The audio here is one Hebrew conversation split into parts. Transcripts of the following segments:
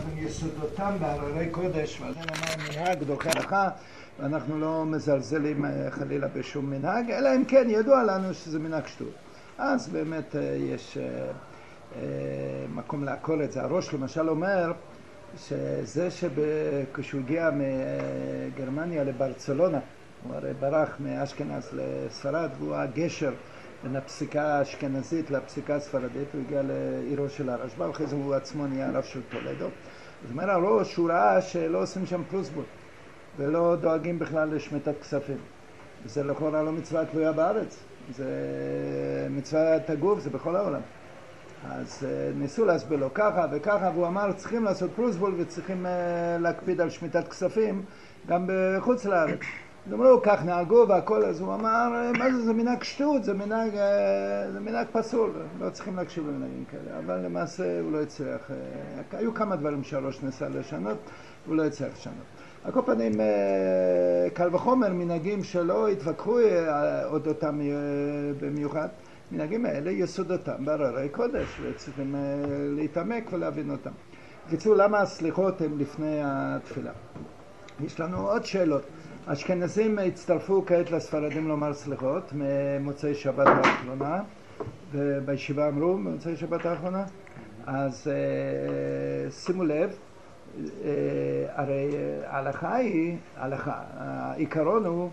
יסודותם בהררי קודש, ועל זה נאמר מנהג דוחה הלכה, ואנחנו לא מזלזלים חלילה בשום מנהג, אלא אם כן ידוע לנו שזה מנהג שטות. אז באמת יש מקום לעקור את זה. הראש למשל אומר שזה כשהוא הגיע מגרמניה לברצלונה, הוא הרי ברח מאשכנז לספרד, והוא הגשר בין הפסיקה האשכנזית לפסיקה הספרדית, הוא הגיע לעירו של הרשב"א, ואחרי זה הוא עצמו נהיה הרב של טולדו. זאת אומרת, הראש הוא ראה שלא עושים שם פלוסבול, ולא דואגים בכלל לשמיטת כספים. וזה לכאורה לא מצווה תלויה בארץ, זה מצוות הגוף, זה בכל העולם. אז ניסו להסביר לו ככה וככה, והוא אמר צריכים לעשות פלוסבול וצריכים להקפיד על שמיטת כספים גם בחוץ לארץ. אז אמרו, כך נהגו והכל, אז הוא אמר, מה זה, זה מנהג שטות, זה מנהג פסול, לא צריכים להקשיב למנהגים כאלה, אבל למעשה הוא לא הצליח, היו כמה דברים שהראש ניסה לשנות, הוא לא הצליח לשנות. על כל פנים, קל וחומר, מנהגים שלא התווכחו עוד אותם במיוחד, מנהגים האלה יסודותם בהררי קודש, וצריכים להתעמק ולהבין אותם. בקיצור, למה הסליחות הן לפני התפילה? יש לנו עוד שאלות. אשכנזים הצטרפו כעת לספרדים לומר סליחות ממוצאי שבת האחרונה, ובישיבה אמרו ממוצאי שבת האחרונה, אז שימו לב, הרי ההלכה היא, העיקרון הוא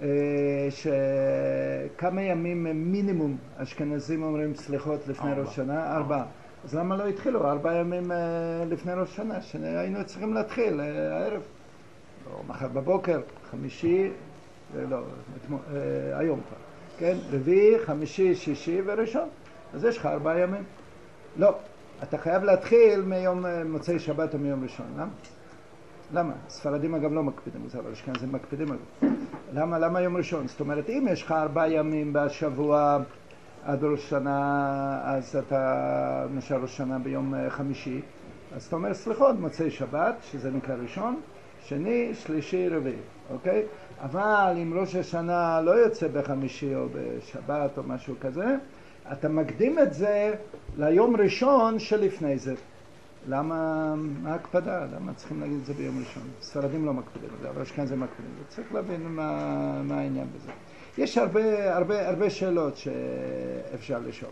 שכמה ימים מינימום אשכנזים אומרים סליחות לפני ראש שנה? 4. אז למה לא התחילו 4 ימים לפני ראש שנה, שהיינו צריכים להתחיל הערב? או מחר בבוקר, חמישי, לא, היום כבר, כן? רביעי, חמישי, שישי וראשון. אז יש לך 4 ימים. לא, אתה חייב להתחיל מיום מוצאי שבת או מיום ראשון, למה? למה? ספרדים אגב לא מקפידים, אבל אשכנזים מקפידים אגב. למה יום ראשון? זאת אומרת, אם יש לך 4 ימים בשבוע עד ראש שנה, אז אתה נשאר ראש שנה ביום חמישי, אז אתה אומר סליחות, מוצאי שבת, שזה נקרא ראשון, שני, שלישי, רביעי, אוקיי? אבל אם ראש השנה לא יוצא בחמישי או בשבת או משהו כזה, אתה מקדים את זה ליום ראשון שלפני זה. למה? מה ההקפדה? למה צריכים להגיד את זה ביום ראשון? ספרדים לא מקפידים את זה, אבל אשכנזים מקפידים את זה. צריך להבין מה העניין בזה. יש הרבה שאלות שאפשר לשאול.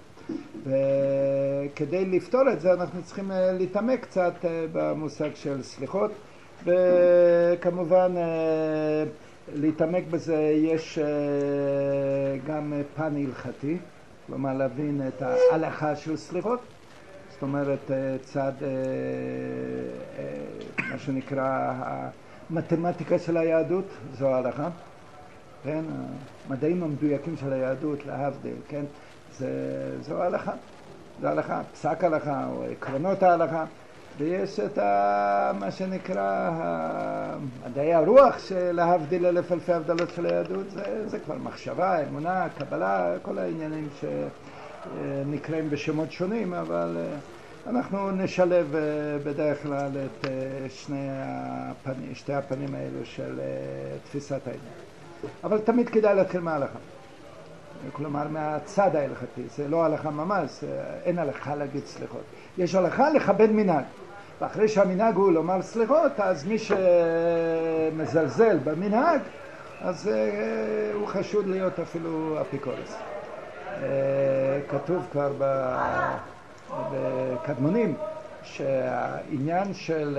וכדי לפתור את זה אנחנו צריכים להתעמק קצת במושג של סליחות. וכמובן להתעמק בזה יש גם פן הלכתי, כלומר להבין את ההלכה של סליחות, זאת אומרת צד מה שנקרא המתמטיקה של היהדות, זו ההלכה, כן? המדעים המדויקים של היהדות, להבדיל, כן? זו ההלכה, זו ההלכה, פסק ההלכה או עקרונות ההלכה. ויש את מה שנקרא מדעי הרוח שלהבדיל אלף אלפי הבדלות של היהדות, זה כבר מחשבה, אמונה, קבלה, כל העניינים שנקראים בשמות שונים, אבל אנחנו נשלב בדרך כלל את שתי הפנים האלו של תפיסת העניין. אבל תמיד כדאי להתחיל מההלכה. כלומר מהצד ההלכתי, זה לא הלכה ממש, אין הלכה להגיד סליחות. יש הלכה לכבד מנהג. ואחרי שהמנהג הוא לומר סליחות, אז מי שמזלזל במנהג, אז הוא חשוד להיות אפילו אפיקורס. כתוב כבר בקדמונים שהעניין של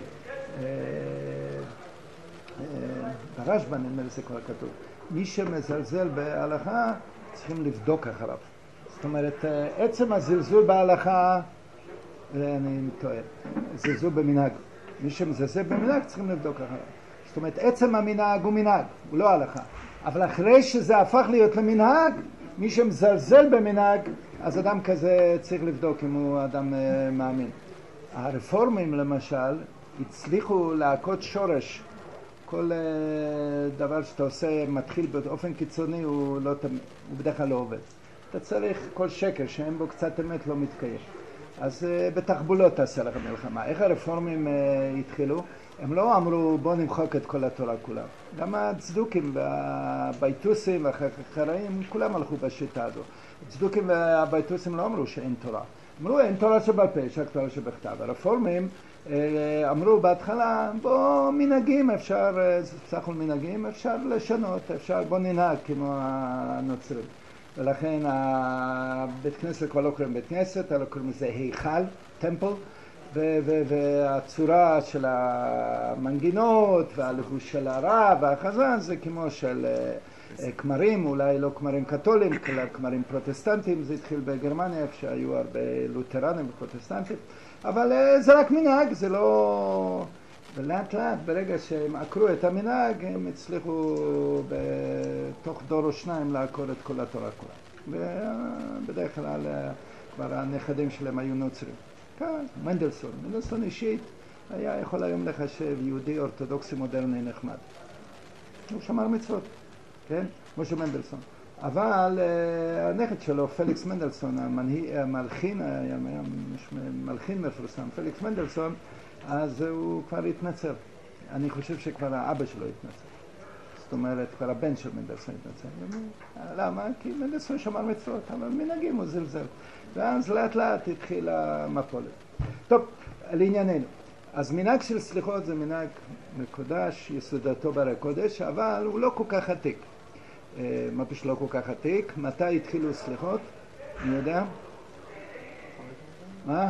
ברשב"א, נדמה לי זה כבר כתוב, מי שמזלזל בהלכה צריכים לבדוק אחריו. זאת אומרת, עצם הזלזול בהלכה, אני טועה, זלזול במנהג. מי שמזלזל במנהג צריכים לבדוק אחריו. זאת אומרת, עצם המנהג הוא מנהג, הוא לא הלכה. אבל אחרי שזה הפך להיות למנהג, מי שמזלזל במנהג, אז אדם כזה צריך לבדוק אם הוא אדם מאמין. הרפורמים למשל הצליחו להכות שורש. כל דבר שאתה עושה מתחיל באופן קיצוני, הוא בדרך כלל לא עובד. אתה צריך כל שקר שאין בו קצת אמת לא מתקיים. אז בתחבולות תעשה לך מלחמה. איך הרפורמים התחילו? הם לא אמרו בוא נמחוק את כל התורה כולם. גם הצדוקים והבייטוסים והחכראים כולם הלכו בשיטה הזו. הצדוקים והבייטוסים לא אמרו שאין תורה. אמרו אין תורה שבעל פה, יש רק תורה שבכתב. הרפורמים אמרו בהתחלה, בוא מנהגים אפשר, בסך הכל מנהגים אפשר לשנות, אפשר בוא ננהג כמו הנוצרים. ולכן הבית כנסת כבר לא קוראים בית כנסת, אלא קוראים לזה היכל, טמפל, והצורה של המנגינות והלבוש של הרב והחזן זה כמו של כמרים, אולי לא כמרים קתולים, אלא כמרים פרוטסטנטים. זה התחיל בגרמניה, איפה שהיו הרבה לותרנים ופרוטסטנטים, אבל זה רק מנהג, זה לא... ולאט לאט, ברגע שהם עקרו את המנהג, הם הצליחו בתוך דור או שניים לעקור את כל התורה כולה. ובדרך כלל כבר הנכדים שלהם היו נוצרים. כן, מנדלסון אישית היה יכול היום לחשב יהודי אורתודוקסי מודרני נחמד. הוא שמר מצוות, כן? משה מנדלסון. אבל הנכד שלו, פליקס מנדלסון, המלחין, היה מלחין מפורסם, פליקס מנדלסון, אז הוא כבר התנצר. אני חושב שכבר האבא שלו התנצר. זאת אומרת, כבר הבן של מנדלסון התנצר. למה? כי מנדלסון שמר מצוות, אבל מנהגים הוא זלזל. ואז לאט לאט התחילה המפולת. טוב, לענייננו. אז מנהג של סליחות זה מנהג מקודש, יסודתו בהרי קודש, אבל הוא לא כל כך עתיק. מה פשוט לא כל כך עתיק? מתי התחילו סליחות? אני יודע? מה?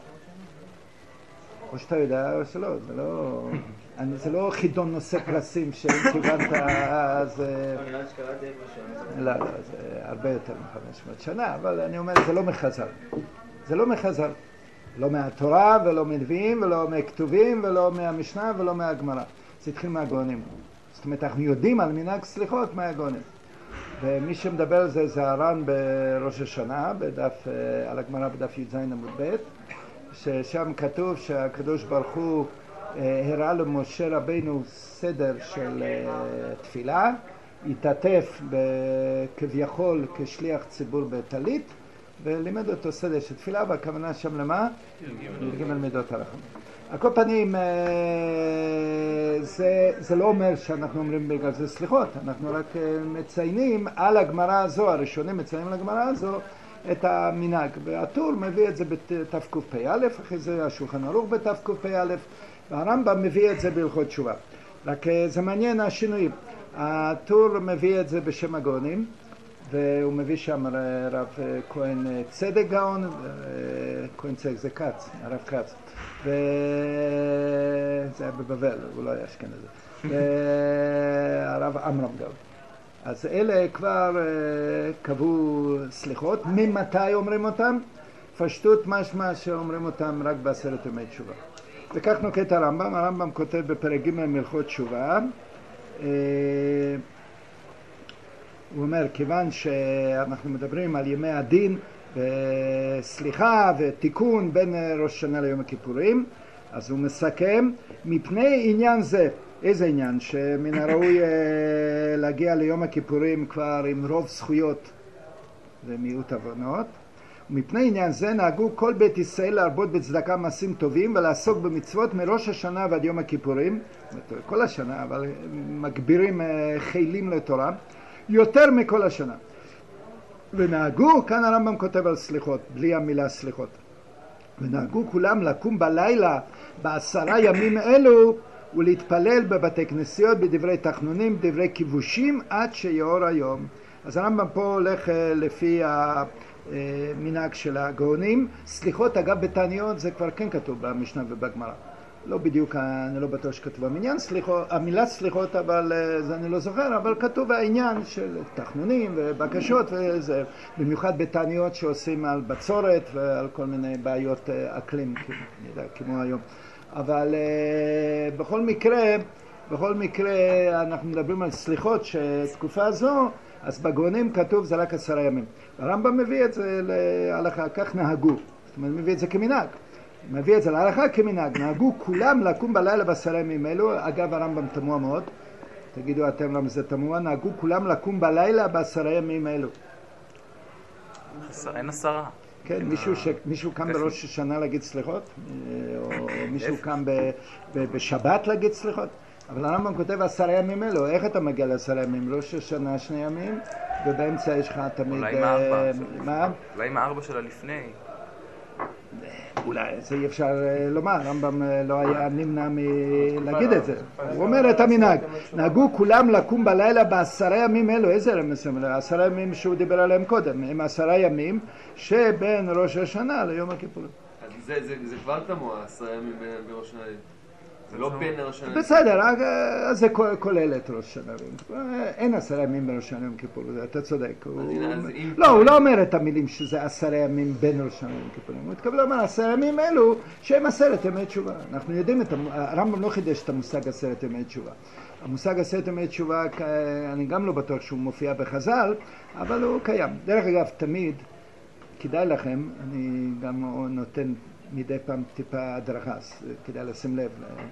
או שאתה יודע או שלא, זה לא חידון נושא פרסים שכיוונת אז... לא, זה הרבה יותר מ-500 שנה, אבל אני אומר, זה לא מחז"ל. זה לא מחז"ל. לא מהתורה ולא מנביאים ולא מכתובים ולא מהמשנה ולא מהגמרא. זה התחיל מהגאונים. זאת אומרת, אנחנו יודעים על מנהג סליחות מהגאונים. ומי שמדבר על זה זה הר"ן בראש השנה, על הגמרא בדף י"ז עמוד ב', ששם כתוב שהקדוש ברוך הוא הראה למשה רבינו סדר של תפילה, התעטף כביכול כשליח ציבור בטלית, ולימד אותו סדר של תפילה, והכוונה שם למה? ג' מידות הרחמים. על כל פנים, זה לא אומר שאנחנו אומרים בגלל זה סליחות, אנחנו רק מציינים על הגמרא הזו, הראשונים מציינים על הגמרא הזו את המנהג. והטור מביא את זה בתקפ"א, אחרי זה השולחן ערוך בתקפ"א, והרמב"ם מביא את זה בהלכות תשובה. רק זה מעניין השינויים. הטור מביא את זה בשם הגאונים, והוא מביא שם הרב כהן צדק גאון, כהן צדק זה כץ, הרב כץ, וזה היה בבבל, הוא לא היה אשכנזי, והרב עמרם גאון. אז אלה כבר קבעו סליחות. ממתי אומרים אותם? פשטות משמע שאומרים אותם רק בעשרת ימי תשובה. וכך נוקט הרמב"ם. הרמב"ם כותב בפרק ג' מהלכות תשובה, הוא אומר, כיוון שאנחנו מדברים על ימי הדין וסליחה ותיקון בין ראש השנה ליום הכיפורים, אז הוא מסכם, מפני עניין זה, איזה עניין? שמן הראוי להגיע ליום הכיפורים כבר עם רוב זכויות ומיעוט עוונות. ומפני עניין זה נהגו כל בית ישראל להרבות בצדקה מעשים טובים ולעסוק במצוות מראש השנה ועד יום הכיפורים, כל השנה, אבל מגבירים חילים לתורה, יותר מכל השנה. ונהגו, כאן הרמב"ם כותב על סליחות, בלי המילה סליחות. ונהגו כולם לקום בלילה ב10 ימים אלו ולהתפלל בבתי כנסיות בדברי תחנונים, דברי כיבושים עד שיאור היום. אז הרמב"ם פה הולך לפי המנהג של הגאונים. סליחות אגב בתעניות זה כבר כן כתוב במשנה ובגמרא. לא בדיוק, אני לא בטוח שכתוב המניין סליחות, המילה סליחות, אבל זה אני לא זוכר, אבל כתוב העניין של תחנונים ובקשות וזה, במיוחד בתעניות שעושים על בצורת ועל כל מיני בעיות אקלים, כמו היום. אבל בכל מקרה אנחנו מדברים על סליחות שתקופה זו, אז בגאונים כתוב זה רק 10 ימים. הרמב"ם מביא את זה להלכה, כך נהגו, זאת אומרת מביא את זה כמנהג. מביא את זה להלכה כמנהג, נהגו כולם לקום בלילה ב10 ימים אלו. אגב הרמב"ם תמוה מאוד, תגידו אתם למה זה תמוה, נהגו כולם לקום בלילה ב10 ימים אלו. אין 10. כן, מישהו קם בראש השנה להגיד סליחות, או מישהו קם בשבת להגיד סליחות, אבל הרמב"ם כותב 10 ימים אלו. איך אתה מגיע ל10 ימים? ראש השנה 2 ימים, ובאמצע יש לך תמיד... אולי עם 4 של הלפני. אולי זה אי אפשר לומר, הרמב"ם לא היה נמנע מלהגיד את זה. הוא אומר את המנהג, נהגו כולם לקום בלילה ב10 ימים אלו, איזה רמז? 10 ימים שהוא דיבר עליהם קודם, הם 10 ימים שבין ראש השנה ליום הכיפורים. זה כבר תמוה, 10 ימים בראש השנה. זה לא בין ראש השנה. בסדר, אז זה כולל את ראש השנה. אין 10 ימים בראש השנה יום כיפור, אתה צודק. לא, הוא לא אומר את המילים שזה 10 ימים בין ראש השנה יום כיפורים. הוא התכוון לומר 10 ימים אלו שהם 10 ימי תשובה. אנחנו יודעים, הרמב"ם לא חידש את המושג 10 ימי תשובה. המושג 10 ימי תשובה, אני גם לא בטוח שהוא מופיע בחז"ל, אבל הוא קיים. דרך אגב, תמיד כדאי לכם, אני גם נותן מדי פעם טיפה הדרכה, כדאי לשים לב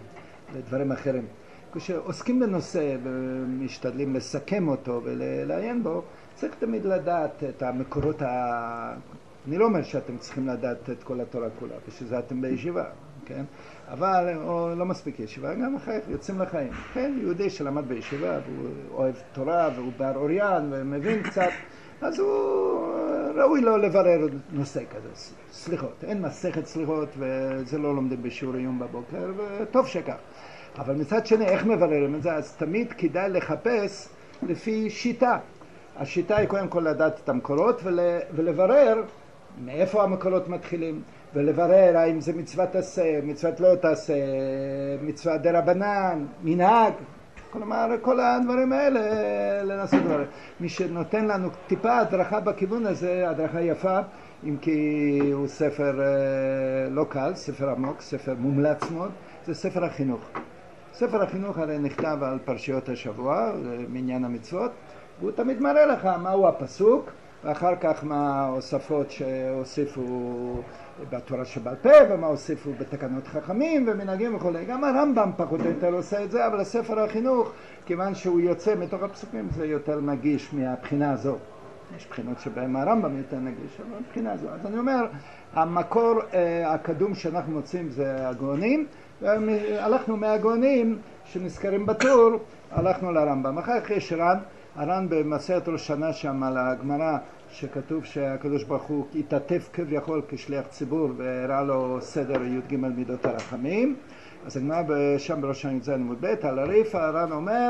לדברים אחרים. כשעוסקים בנושא ומשתדלים לסכם אותו ולעיין בו, צריך תמיד לדעת את המקורות אני לא אומר שאתם צריכים לדעת את כל התורה כולה, בשביל זה אתם בישיבה, כן? אבל לא מספיק ישיבה, גם אחר יוצאים לחיים. כן, יהודי שלמד בישיבה, והוא אוהב תורה והוא בר אוריין ומבין קצת, אז הוא ראוי לו לברר נושא כזה, סליחות. אין מסכת סליחות וזה לא לומדים בשיעור עיון בבוקר, וטוב שכך. אבל מצד שני, איך מבררים את זה? אז תמיד כדאי לחפש לפי שיטה. השיטה היא קודם כל לדעת את המקורות ולברר מאיפה המקורות מתחילים, ולברר האם זה מצוות תעשה, מצוות לא תעשה, מצוות דרבנן, מנהג. כלומר, כל הדברים האלה לנסות לברר. מי שנותן לנו טיפה הדרכה בכיוון הזה, הדרכה יפה, אם כי הוא ספר לא קל, ספר עמוק, ספר מומלץ מאוד, זה ספר החינוך. ספר החינוך הרי נכתב על פרשיות השבוע, מניין המצוות, והוא תמיד מראה לך מהו הפסוק, ואחר כך מה ההוספות שהוסיפו בתורה שבעל פה, ומה הוסיפו בתקנות חכמים ומנהגים וכו'. גם הרמב"ם פחות או יותר עושה את זה, אבל הספר החינוך, כיוון שהוא יוצא מתוך הפסוקים, זה יותר נגיש מהבחינה הזו. יש בחינות שבהם הרמב"ם יותר נגיש, אבל מבחינה הזו. אז אני אומר, המקור הקדום שאנחנו מוצאים זה הגאונים, והלכנו מהגאונים שנזכרים בטור, הלכנו לרמב"ם. אחר כך יש הר"ן במסכת ראש השנה שם על הגמרא, שכתוב שהקדוש ברוך הוא התעטף כביכול כשליח ציבור והראה לו סדר י"ג מידות הרחמים. אז הגמרא שם בראש השנה י"ז עמוד ב' על הריף, הר"ן אומר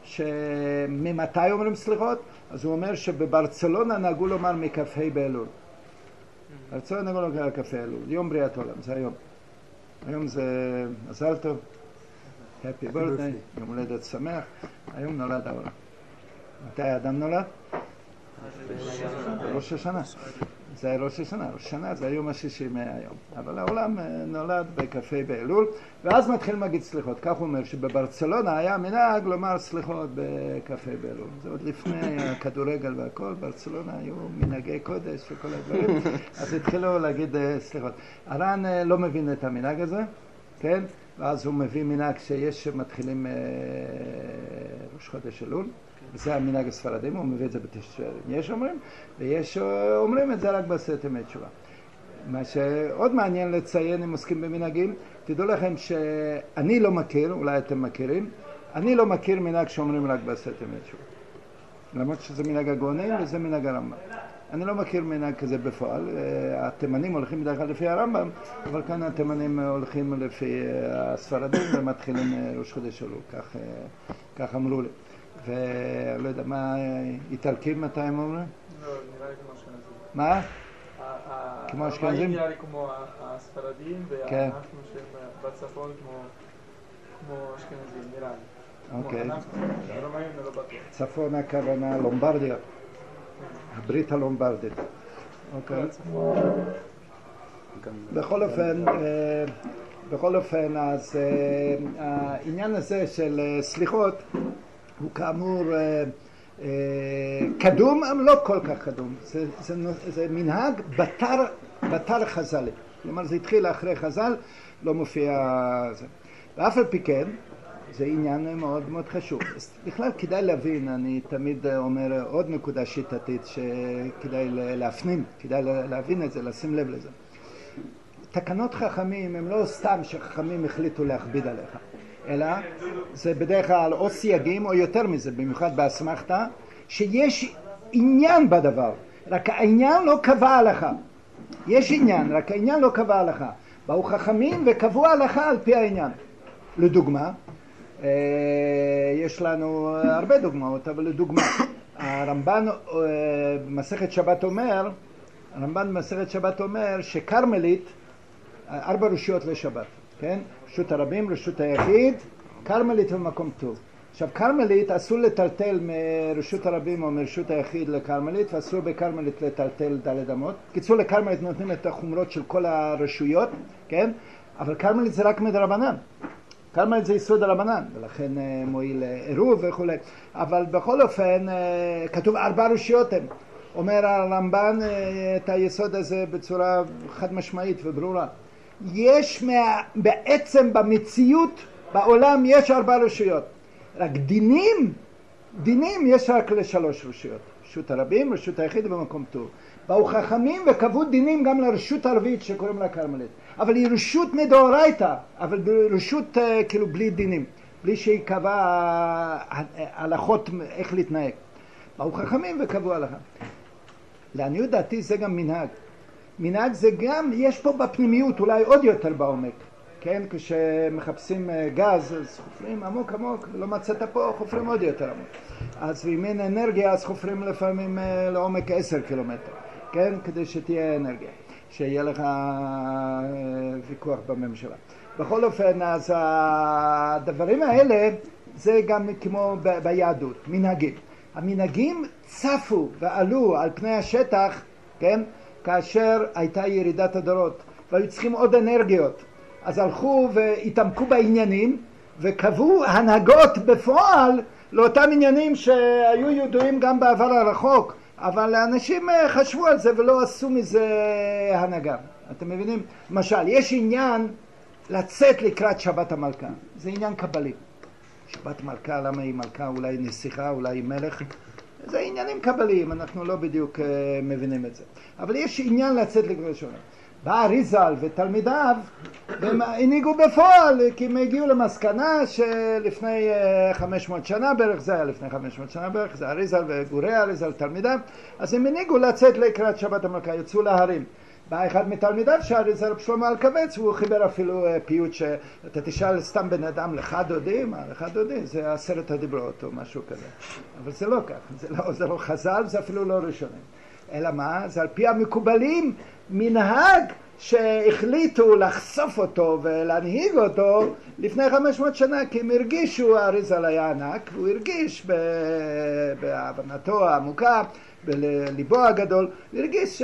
שממתי אומרים סליחות? אז הוא אומר שבברצלונה נהגו לומר מכ"ה באלול. ברצלונה נהגו לומר כ"ה אלול, יום בריאת עולם, זה היום. היום זה מזל טוב, happy birthday, יום הולדת שמח, היום נולד העולם. מתי האדם נולד? ראש השנה. זה ראש השנה. ראש השנה זה היום השישי מהיום. אבל העולם נולד בכ"ה באלול, ואז מתחיל להגיד סליחות. כך הוא אומר שבברצלונה היה מנהג לומר סליחות בכ"ה באלול. זה עוד לפני הכדורגל והכל, ברצלונה היו מנהגי קודש וכל הדברים, אז התחילו להגיד סליחות. הר"ן לא מבין את המנהג הזה, כן? ואז הוא מביא מנהג שיש שמתחילים ראש חודש אלול. וזה המנהג הספרדים, הוא מביא את זה בתשרי. יש אומרים, ויש אומרים את זה רק בעשרת ימי תשובה. מה שעוד מעניין לציין אם עוסקים במנהגים, תדעו לכם שאני לא מכיר, אולי אתם מכירים, אני לא מכיר מנהג שאומרים רק בעשרת ימי תשובה. למרות שזה מנהג הגאונים וזה מנהג הרמב"ם. אני לא מכיר מנהג כזה בפועל, התימנים הולכים בדרך כלל לפי הרמב"ם, אבל כאן התימנים הולכים לפי הספרדים ומתחילים ראש חודש אלול, כך אמרו לי. ולא יודע מה, איטלקים מתי הם אומרים? לא, נראה לי כמו אשכנזים. מה? כמו אשכנזים? נראה לי כמו הספרדים, ואנחנו שהם בצפון כמו אשכנזים, נראה לי. אוקיי. הרומאים לא בטוח. צפון הכוונה לומברדיה, הברית הלומברדית. אוקיי. בכל אופן, אז העניין הזה של סליחות, הוא כאמור קדום, אבל לא כל כך קדום. זה מנהג בתר חז"לי. כלומר, זה התחיל אחרי חז"ל, לא מופיע זה. ואף על פי כן, זה עניין מאוד מאוד חשוב. בכלל כדאי להבין, אני תמיד אומר עוד נקודה שיטתית שכדאי להפנים, כדאי להבין את זה, לשים לב לזה. תקנות חכמים הם לא סתם שחכמים החליטו להכביד עליך. אלא זה בדרך כלל או סייגים או יותר מזה, במיוחד באסמכתה, שיש עניין בדבר, רק העניין לא קבע עליך. יש עניין, רק העניין לא קבע הלכה. באו חכמים וקבעו הלכה על פי העניין. לדוגמה, יש לנו הרבה דוגמאות, אבל לדוגמה, הרמב"ן במסכת שבת אומר שכרמלית, 4 רשויות לשבת, כן? רשות הרבים, רשות היחיד, כרמלית ומקום טוב. עכשיו כרמלית אסור לטלטל מרשות הרבים או מרשות היחיד לכרמלית, ואסור בכרמלית לטלטל ד' אמות. קיצור, לכרמלית נותנים את החומרות של כל הרשויות, כן? אבל כרמלית זה רק מדרבנן. כרמלית זה יסוד הרבנן, ולכן מועיל עירוב וכו'. אבל בכל אופן כתוב 4 רשויות הם. אומר הרמב"ן את היסוד הזה בצורה חד משמעית וברורה. יש בעצם במציאות בעולם יש 4 רשויות. רק דינים יש רק ל3 רשויות. רשות הרבים, רשות היחיד במקום טוב. באו חכמים וקבעו דינים גם לרשות הרביעית שקוראים לה כרמלית. אבל היא רשות מדאורייתא, אבל רשות כאילו בלי דינים. בלי שהיא קבעה הלכות איך להתנהג. באו חכמים וקבעו הלכה. לעניות דעתי זה גם מנהג. מנהג זה גם, יש פה בפנימיות אולי עוד יותר בעומק. כן, כשמחפשים גז, אז חופרים עמוק עמוק, לא מצאת פה, חופרים עוד יותר עמוק. אז אם אין אנרגיה, אז חופרים לפעמים לעומק 10 קילומטר, כן, כדי שתהיה אנרגיה, שיהיה לך ויכוח בממשלה. בכל אופן, אז הדברים האלה, זה גם כמו ביהדות, מנהגים. המנהגים צפו ועלו על פני השטח, כן, כאשר הייתה ירידת הדורות, והיו צריכים עוד אנרגיות. אז הלכו והתעמקו בעניינים וקבעו הנהגות בפועל לאותם עניינים שהיו ידועים גם בעבר הרחוק, אבל האנשים חשבו על זה ולא עשו מזה הנהגה. אתם מבינים? למשל, יש עניין לצאת לקראת שבת המלכה. זה עניין קבלי. שבת מלכה, למה היא מלכה? אולי נסיכה, אולי מלך. זה עניינים קבליים, אנחנו לא בדיוק מבינים את זה. אבל יש עניין לצאת לקראת שבת. בא אריזל ותלמידיו והם הנהיגו בפועל, כי הם הגיעו למסקנה שלפני 500 שנה בערך, זה היה לפני 500 שנה בערך, זה אריזל וגורי אריזל תלמידיו, אז הם הנהיגו לצאת לקראת שבת המלכה, יצאו להרים. בא אחד מתלמידיו שאריזל שלמה אלקבץ, והוא חיבר אפילו פיוט שאתה תשאל סתם בן אדם, לך דודי? מה לך דודי? זה 10 הדיברות או משהו כזה. אבל זה לא כך, זה לא חז"ל, זה אפילו לא ראשונים. אלא מה? זה על פי המקובלים, מנהג שהחליטו לחשוף אותו ולהנהיג אותו לפני 500 שנה, כי הם הרגישו, אריזל היה ענק, והוא הרגיש בהבנתו העמוקה, בליבו הגדול, הרגיש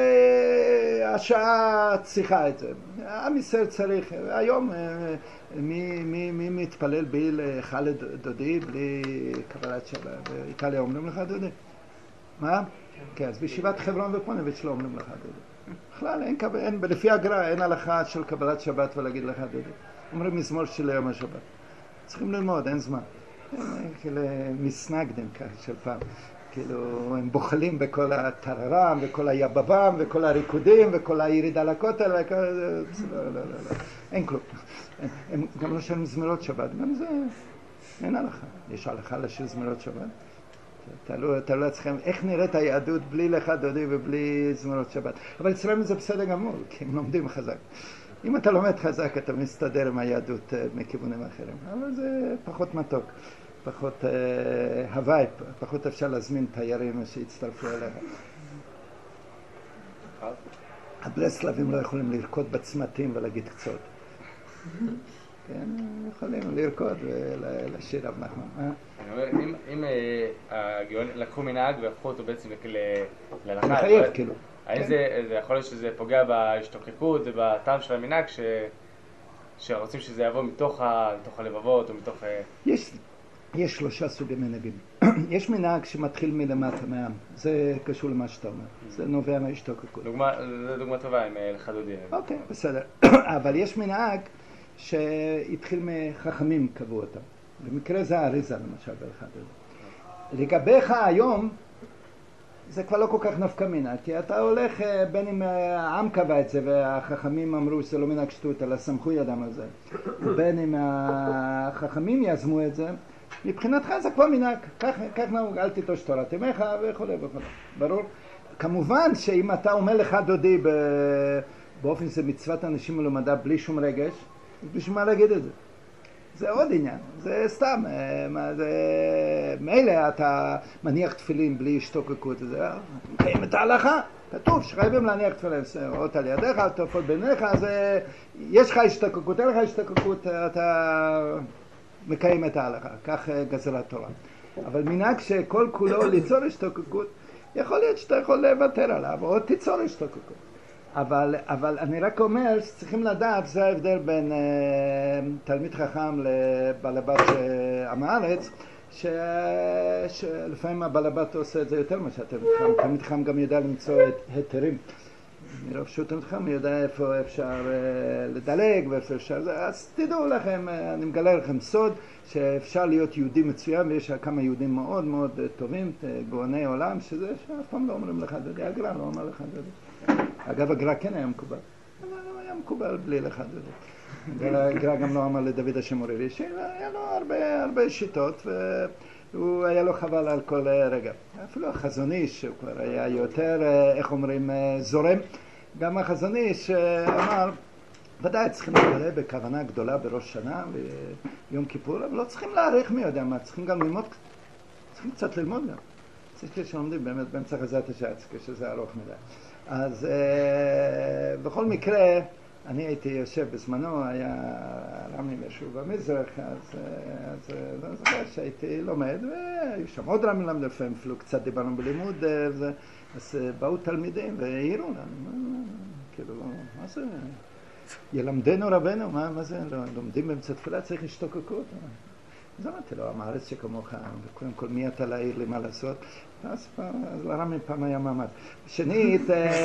שהשעה צריכה את זה. עם ישראל צריך, היום מי מתפלל בלי לחלד דודי, בלי קבלת שבת? באיטליה אומרים לך דודי? מה? כן, אז בישיבת חברון ופונביץ' לא אומרים לך דודי. בכלל, אין, לפי הגר"א אין הלכה של קבלת שבת ולהגיד לך דודי. אומרים מזמור של יום השבת. צריכים ללמוד, אין זמן. כאילו מסנגדים ככה של פעם. כאילו הם בוחלים בכל הטררם וכל היבבם וכל הריקודים וכל הירידה לכותל. לא. אין כלום. הם גם לא שרים זמירות שבת, גם זה אין הלכה. יש הלכה לשיר זמירות שבת? תלו אצלכם איך נראית היהדות בלי לך דודי ובלי זמירות שבת. אבל אצלנו זה בסדר גמור, כי הם לומדים חזק. אם אתה לומד חזק אתה מסתדר עם היהדות מכיוונים אחרים. אבל זה פחות מתוק, פחות הוואי, פחות אפשר להזמין תיירים שיצטרפו אליך. הברסלבים לא יכולים לרקוד בצמתים ולהגיד קצות. כן, יכולים לרקוד ולשיר רב נחמן. אני אומר, אם הגאונים לקחו מנהג והפכו אותו בעצם להלכה, מחייב כאילו. האם זה יכול להיות שזה פוגע בהשתוקקות ובטעם של המנהג שרוצים שזה יבוא מתוך הלבבות או מתוך... יש 3 סוגי מנהגים. יש מנהג שמתחיל מלמטה מהעם, זה קשור למה שאתה אומר, זה נובע מהשתוקקות. זו דוגמה טובה עם לך דודי. אוקיי, בסדר. אבל יש מנהג שהתחיל מחכמים קבעו אותם. במקרה זה האריזה למשל בהלכה דודי. לגביך היום זה כבר לא כל כך נפקא מינה, כי אתה הולך בין אם העם קבע את זה והחכמים אמרו שזה לא מנהג שטות אלא סמכו ידם על זה, בין אם החכמים יזמו את זה, מבחינתך זה כבר מנהג, כך נהוג, אל תיטוש תורת אמך וכו' וכו', ברור? כמובן שאם אתה אומר לך דודי באופן שזה מצוות אנשים מלומדה בלי שום רגש, בשביל מה להגיד את זה? זה עוד עניין, זה סתם, מילא אתה מניח תפילין בלי השתוקקות, זה מקיים את ההלכה, כתוב שחייבים להניח תפילין, אות על ידיך, על תופות ביניך, אז יש לך השתוקקות, אין לך השתוקקות, אתה מקיים את ההלכה, כך גזרה התורה. אבל מנהג שכל כולו ליצור השתוקקות, יכול להיות שאתה יכול לוותר עליו, או תיצור השתוקקות. אבל אני רק אומר שצריכים לדעת, זה ההבדל בין תלמיד חכם לבעל הבת עם הארץ, שלפעמים הבעל הבת עושה את זה יותר מה שהתלמיד חכם. תלמיד חכם גם יודע למצוא היתרים. מרוב שהוא תלמיד חכם יודע איפה אפשר לדלג ואיפה אפשר זה. אז תדעו לכם, אני מגלה לכם סוד, שאפשר להיות יהודי מצוין, ויש כמה יהודים מאוד מאוד טובים, גאוני עולם, שזה שאף פעם לא אומרים לך דודי, הגר"א לא אומר לך דודי. אגב, הגר"א כן היה מקובל, אבל לא היה מקובל בלי לך דודי. הגר"א גם לא אמר לדוד השם אורי רישי, היה לו הרבה שיטות, והוא היה לו חבל על כל רגע. אפילו החזון איש, שהוא כבר היה יותר, איך אומרים, זורם, גם החזון איש אמר, ודאי צריכים להתגלה בכוונה גדולה בראש שנה, ביום כיפור, אבל לא צריכים להעריך מי יודע מה, צריכים גם ללמוד, צריכים קצת ללמוד גם. צריך שלומדים באמת באמצע חזרת השץ, כשזה ארוך מדי. אז בכל מקרה, אני הייתי יושב בזמנו, היה רמי משהו במזרח, אז לא זוכר שהייתי לומד, והיו שם עוד רמי למד, לפעמים אפילו קצת דיברנו בלימוד, אז באו תלמידים והעירו לנו, כאילו, מה זה? ילמדנו רבנו, מה זה? לומדים באמצע תפילה, צריך השתוקקות. אז אמרתי לו, המארץ שכמוך, וקודם כל מי אתה להעיר לי מה לעשות? אז לרמי פעם היה מעמד. שנית,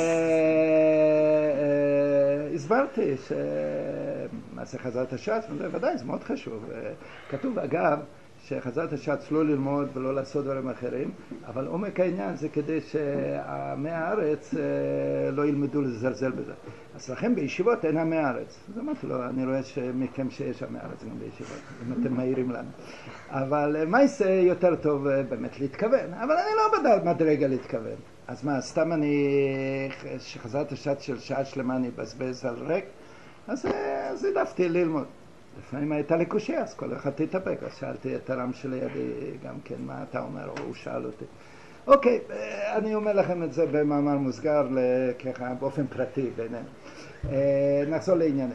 הסברתי מה זה חזרת השץ, ודאי, זה מאוד חשוב. כתוב אגב, שחזרת השץ לא ללמוד ולא לעשות דברים אחרים, אבל עומק העניין זה כדי שעמי הארץ לא ילמדו לזלזל בזה. אז לכם בישיבות אין עמי הארץ. אז אמרתי לו, אני רואה מכם שיש עמי הארץ גם בישיבות, אם אתם מעירים לנו. אבל מה יעשה יותר טוב באמת להתכוון? אבל אני לא מדרגה להתכוון. אז מה, סתם שחזרת השץ של שעה שלמה אני בזבז על ריק? אז העדפתי ללמוד. לפעמים הייתה לי קושיה, אז כל אחד תתאפק, אז שאלתי את הרם שלידי גם כן מה אתה אומר, או הוא שאל אותי. אוקיי, אני אומר לכם את זה במאמר מוסגר, ככה באופן פרטי בינינו. נחזור לענייננו.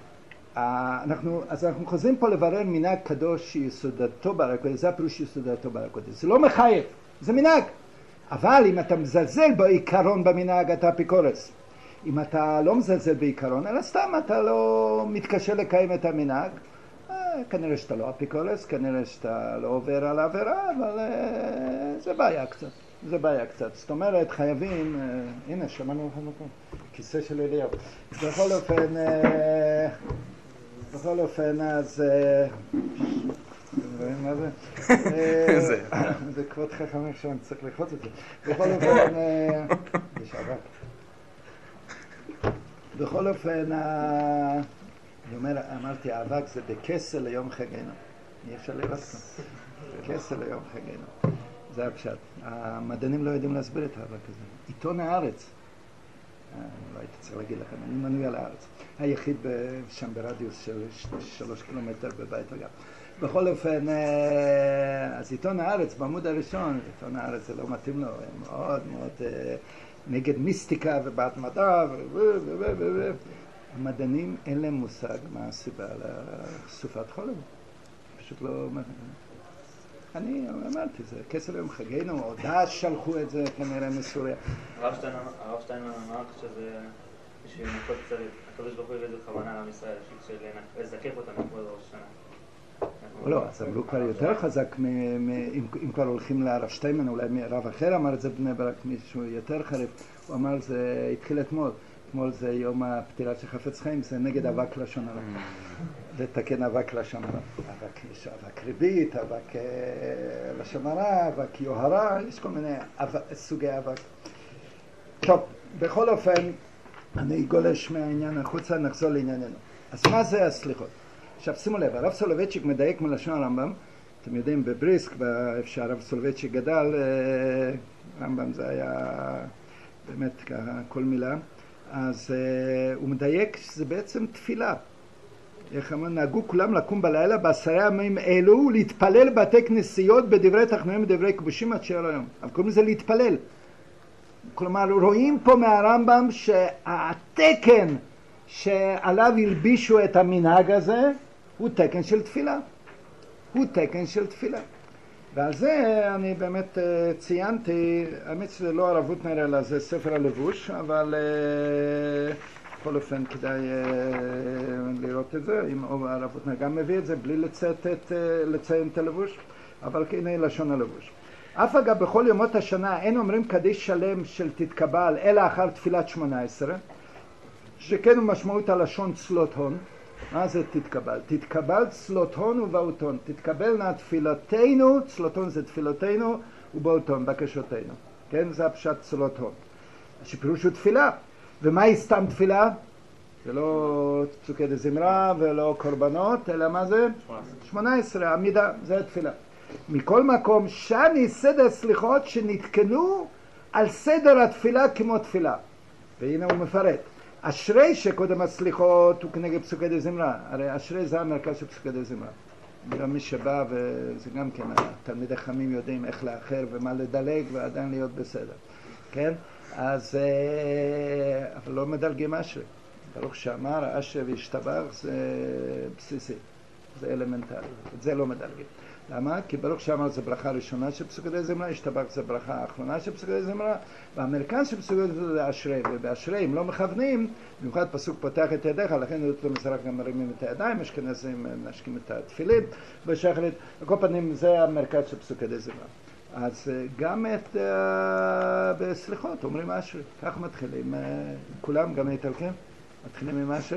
אז אנחנו חוזרים פה לברר מנהג קדוש שיסודתו בהר הקודש, זה הפירוש שיסודתו בהר הקודש. זה לא מחייב, זה מנהג. אבל אם אתה מזלזל בעיקרון במנהג, אתה אפיקורס. אם אתה לא מזלזל בעיקרון, אלא סתם אתה לא מתקשה לקיים את המנהג, כנראה שאתה לא אפיקורס, כנראה שאתה לא עובר על העבירה, אבל זה בעיה קצת. זה בעיה קצת. זאת אומרת, חייבים, הנה, שמענו לך מקום, כיסא של אליהו. בכל אופן, אז... מה זה? זה כבוד חכמים שאני צריך לחוץ את זה. בכל אופן, בכל אופן, אני אמרתי, האבק זה בכסל ליום חגנו. אי אפשר לראות כאן. בכסל ליום חגנו. זה הפשט. המדענים לא יודעים להסביר את האבק הזה. עיתון הארץ, לא הייתי צריך להגיד לכם, אני מנוי על הארץ. היחיד שם ברדיוס של 3 קילומטר בבית אגב. בכל אופן, אז עיתון הארץ, בעמוד הראשון, עיתון הארץ זה לא מתאים לו, הם מאוד מאוד נגד מיסטיקה ובעד מדע המדענים אין להם מושג מה הסיבה לסופת חולה. פשוט לא... אני אמרתי, זה כסף יום חגנו, או דש שלחו את זה כנראה מסוריה. הרב שטיינמן אמר שזה בשביל נקוד צריך, הקדוש ברוך הוא הביא את זה בכוונה לעם ישראל, לזקף אותם לכבוד ראש השנה. לא, אז אמרו כבר יותר חזק, אם כבר הולכים לרב שטיינמן, אולי רב אחר אמר את זה בני ברק, מישהו יותר חריף, הוא אמר זה התחיל אתמול, אתמול זה יום הפטירה של חפץ חיים, זה נגד אבק לשון הרע, לתקן אבק לשון הרע, יש אבק ריבית, אבק לשון הרע, אבק יוהרה, יש כל מיני סוגי אבק. טוב, בכל אופן, אני גולש מהעניין החוצה, נחזור לענייננו. אז מה זה הסליחות? עכשיו שימו לב, הרב סולובייצ'יק מדייק מלשון הרמב"ם, אתם יודעים בבריסק, איפה שהרב סולובייצ'יק גדל, רמב"ם זה היה באמת ככה, כל מילה. אז הוא מדייק שזה בעצם תפילה. איך אמרו, נהגו כולם לקום בלילה בעשרה ימים אלו, להתפלל בתי כנסיות בדברי תחנונים ובדברי כבושים עד שער היום. אבל קוראים לזה להתפלל. כלומר, רואים פה מהרמב"ם שהתקן שעליו הלבישו את המנהג הזה, הוא תקן של תפילה. הוא תקן של תפילה. ועל זה אני באמת ציינתי, האמת שזה לא הרב הוטנר אלא זה ספר הלבוש, אבל בכל אופן כדאי לראות את זה, אם הרב הוטנר גם מביא את זה בלי לציין את הלבוש, אבל הנה לשון הלבוש. אף אגב בכל יומות השנה אין אומרים קדיש שלם של תתקבל אלא אחר תפילת 18, שכן הוא משמעות הלשון צלות הון. מה זה תתקבל? תתקבל צלות הון ובאותון. תתקבלנה תפילתנו, צלות הון זה תפילתנו, ובאותון, בקשותינו. כן? זה הפשט צלות הון. שפירוש הוא תפילה. ומהי סתם תפילה? זה לא פסוקי דזמרה ולא קורבנות, אלא מה זה? 18, עמידה, זה התפילה. מכל מקום, שני סדר סליחות שנתקנו על סדר התפילה כמו תפילה. והנה הוא מפרט. אשרי שקודם הסליחות הוא כנגד פסוקי דזמרה. הרי אשרי זה המרכז של פסוקי דזמרה. גם מי שבא, וזה גם כן, התלמידי חכמים יודעים איך לאחר ומה לדלג ועדיין להיות בסדר. כן? אז, אבל לא מדלגים אשרי. ברוך שאמר, אשרי וישתבח זה בסיסי. זה אלמנטרי. את זה לא מדלגים. למה? כי ברוך שאמר זה ברכה ראשונה של פסוקי דזמרה, השתבח זה ברכה האחרונה של פסוקי דזמרה, והמרכז של פסוקי דזמרה זה אשרי, ובאשרי אם לא מכוונים, במיוחד פסוק פותח את ידיך, לכן ידעו למזרח גם מרימים את הידיים, אשכנזים מנשקים את התפילין, בשחרית, בכל פנים זה המרכז של פסוקי דזמרה. אז גם בסליחות אומרים אשרי, כך מתחילים, כולם, גם האיטלקים, מתחילים עם אשרי?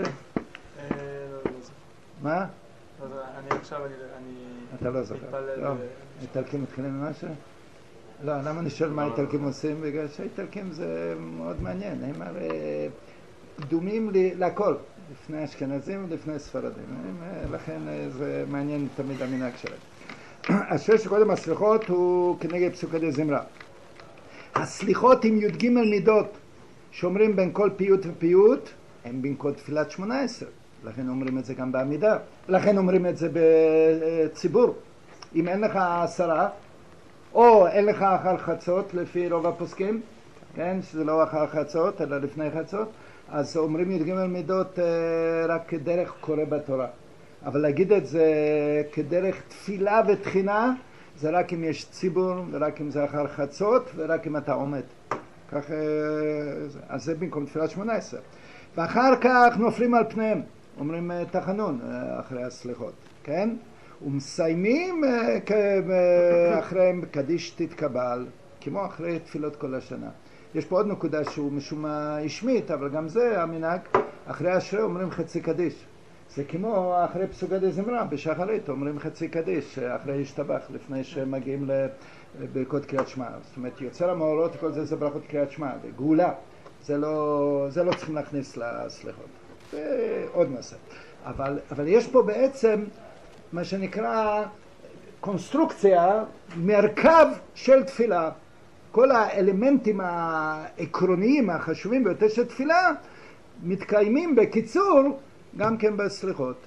מה? אני עכשיו, אתה לא זוכר. האיטלקים מתחילים ממשהו? לא, למה אני שואל מה האיטלקים עושים? בגלל שהאיטלקים זה מאוד מעניין. הם הרי דומים לכל, לפני אשכנזים ולפני ספרדים. לכן זה מעניין תמיד המנהג שלהם. אשרי שקודם הסליחות הוא כנגד פסוקי דזמרה. הסליחות עם י"ג מידות שאומרים בין כל פיוט ופיוט, הם בין כל תפילת 18. לכן אומרים את זה גם בעמידה, לכן אומרים את זה בציבור. אם אין לך 10, או אין לך אחר חצות לפי רוב הפוסקים, כן, שזה לא אחר חצות אלא לפני חצות, אז אומרים י"ג מידות רק כדרך קורא בתורה. אבל להגיד את זה כדרך תפילה ותחינה, זה רק אם יש ציבור, ורק אם זה אחר חצות, ורק אם אתה עומד. כך, אז זה במקום תפילת 18. ואחר כך נופלים על פניהם. אומרים תחנון אחרי הסליחות, כן? ומסיימים אחריהם קדיש תתקבל, כמו אחרי תפילות כל השנה. יש פה עוד נקודה שהוא משום מה השמיט, אבל גם זה המנהג. אחרי אשרי אומרים חצי קדיש. זה כמו אחרי פסוקי דזמרה, בשחרית אומרים חצי קדיש, אחרי השתבח, לפני שמגיעים לברכות קריאת שמע. זאת אומרת, יוצר המאורות וכל זה זה ברכות קריאת שמע, וגאולה. זה לא צריכים להכניס לסליחות. זה עוד נושא. אבל יש פה בעצם מה שנקרא קונסטרוקציה, מרכב של תפילה. כל האלמנטים העקרוניים החשובים ביותר של תפילה מתקיימים בקיצור גם כן בסליחות.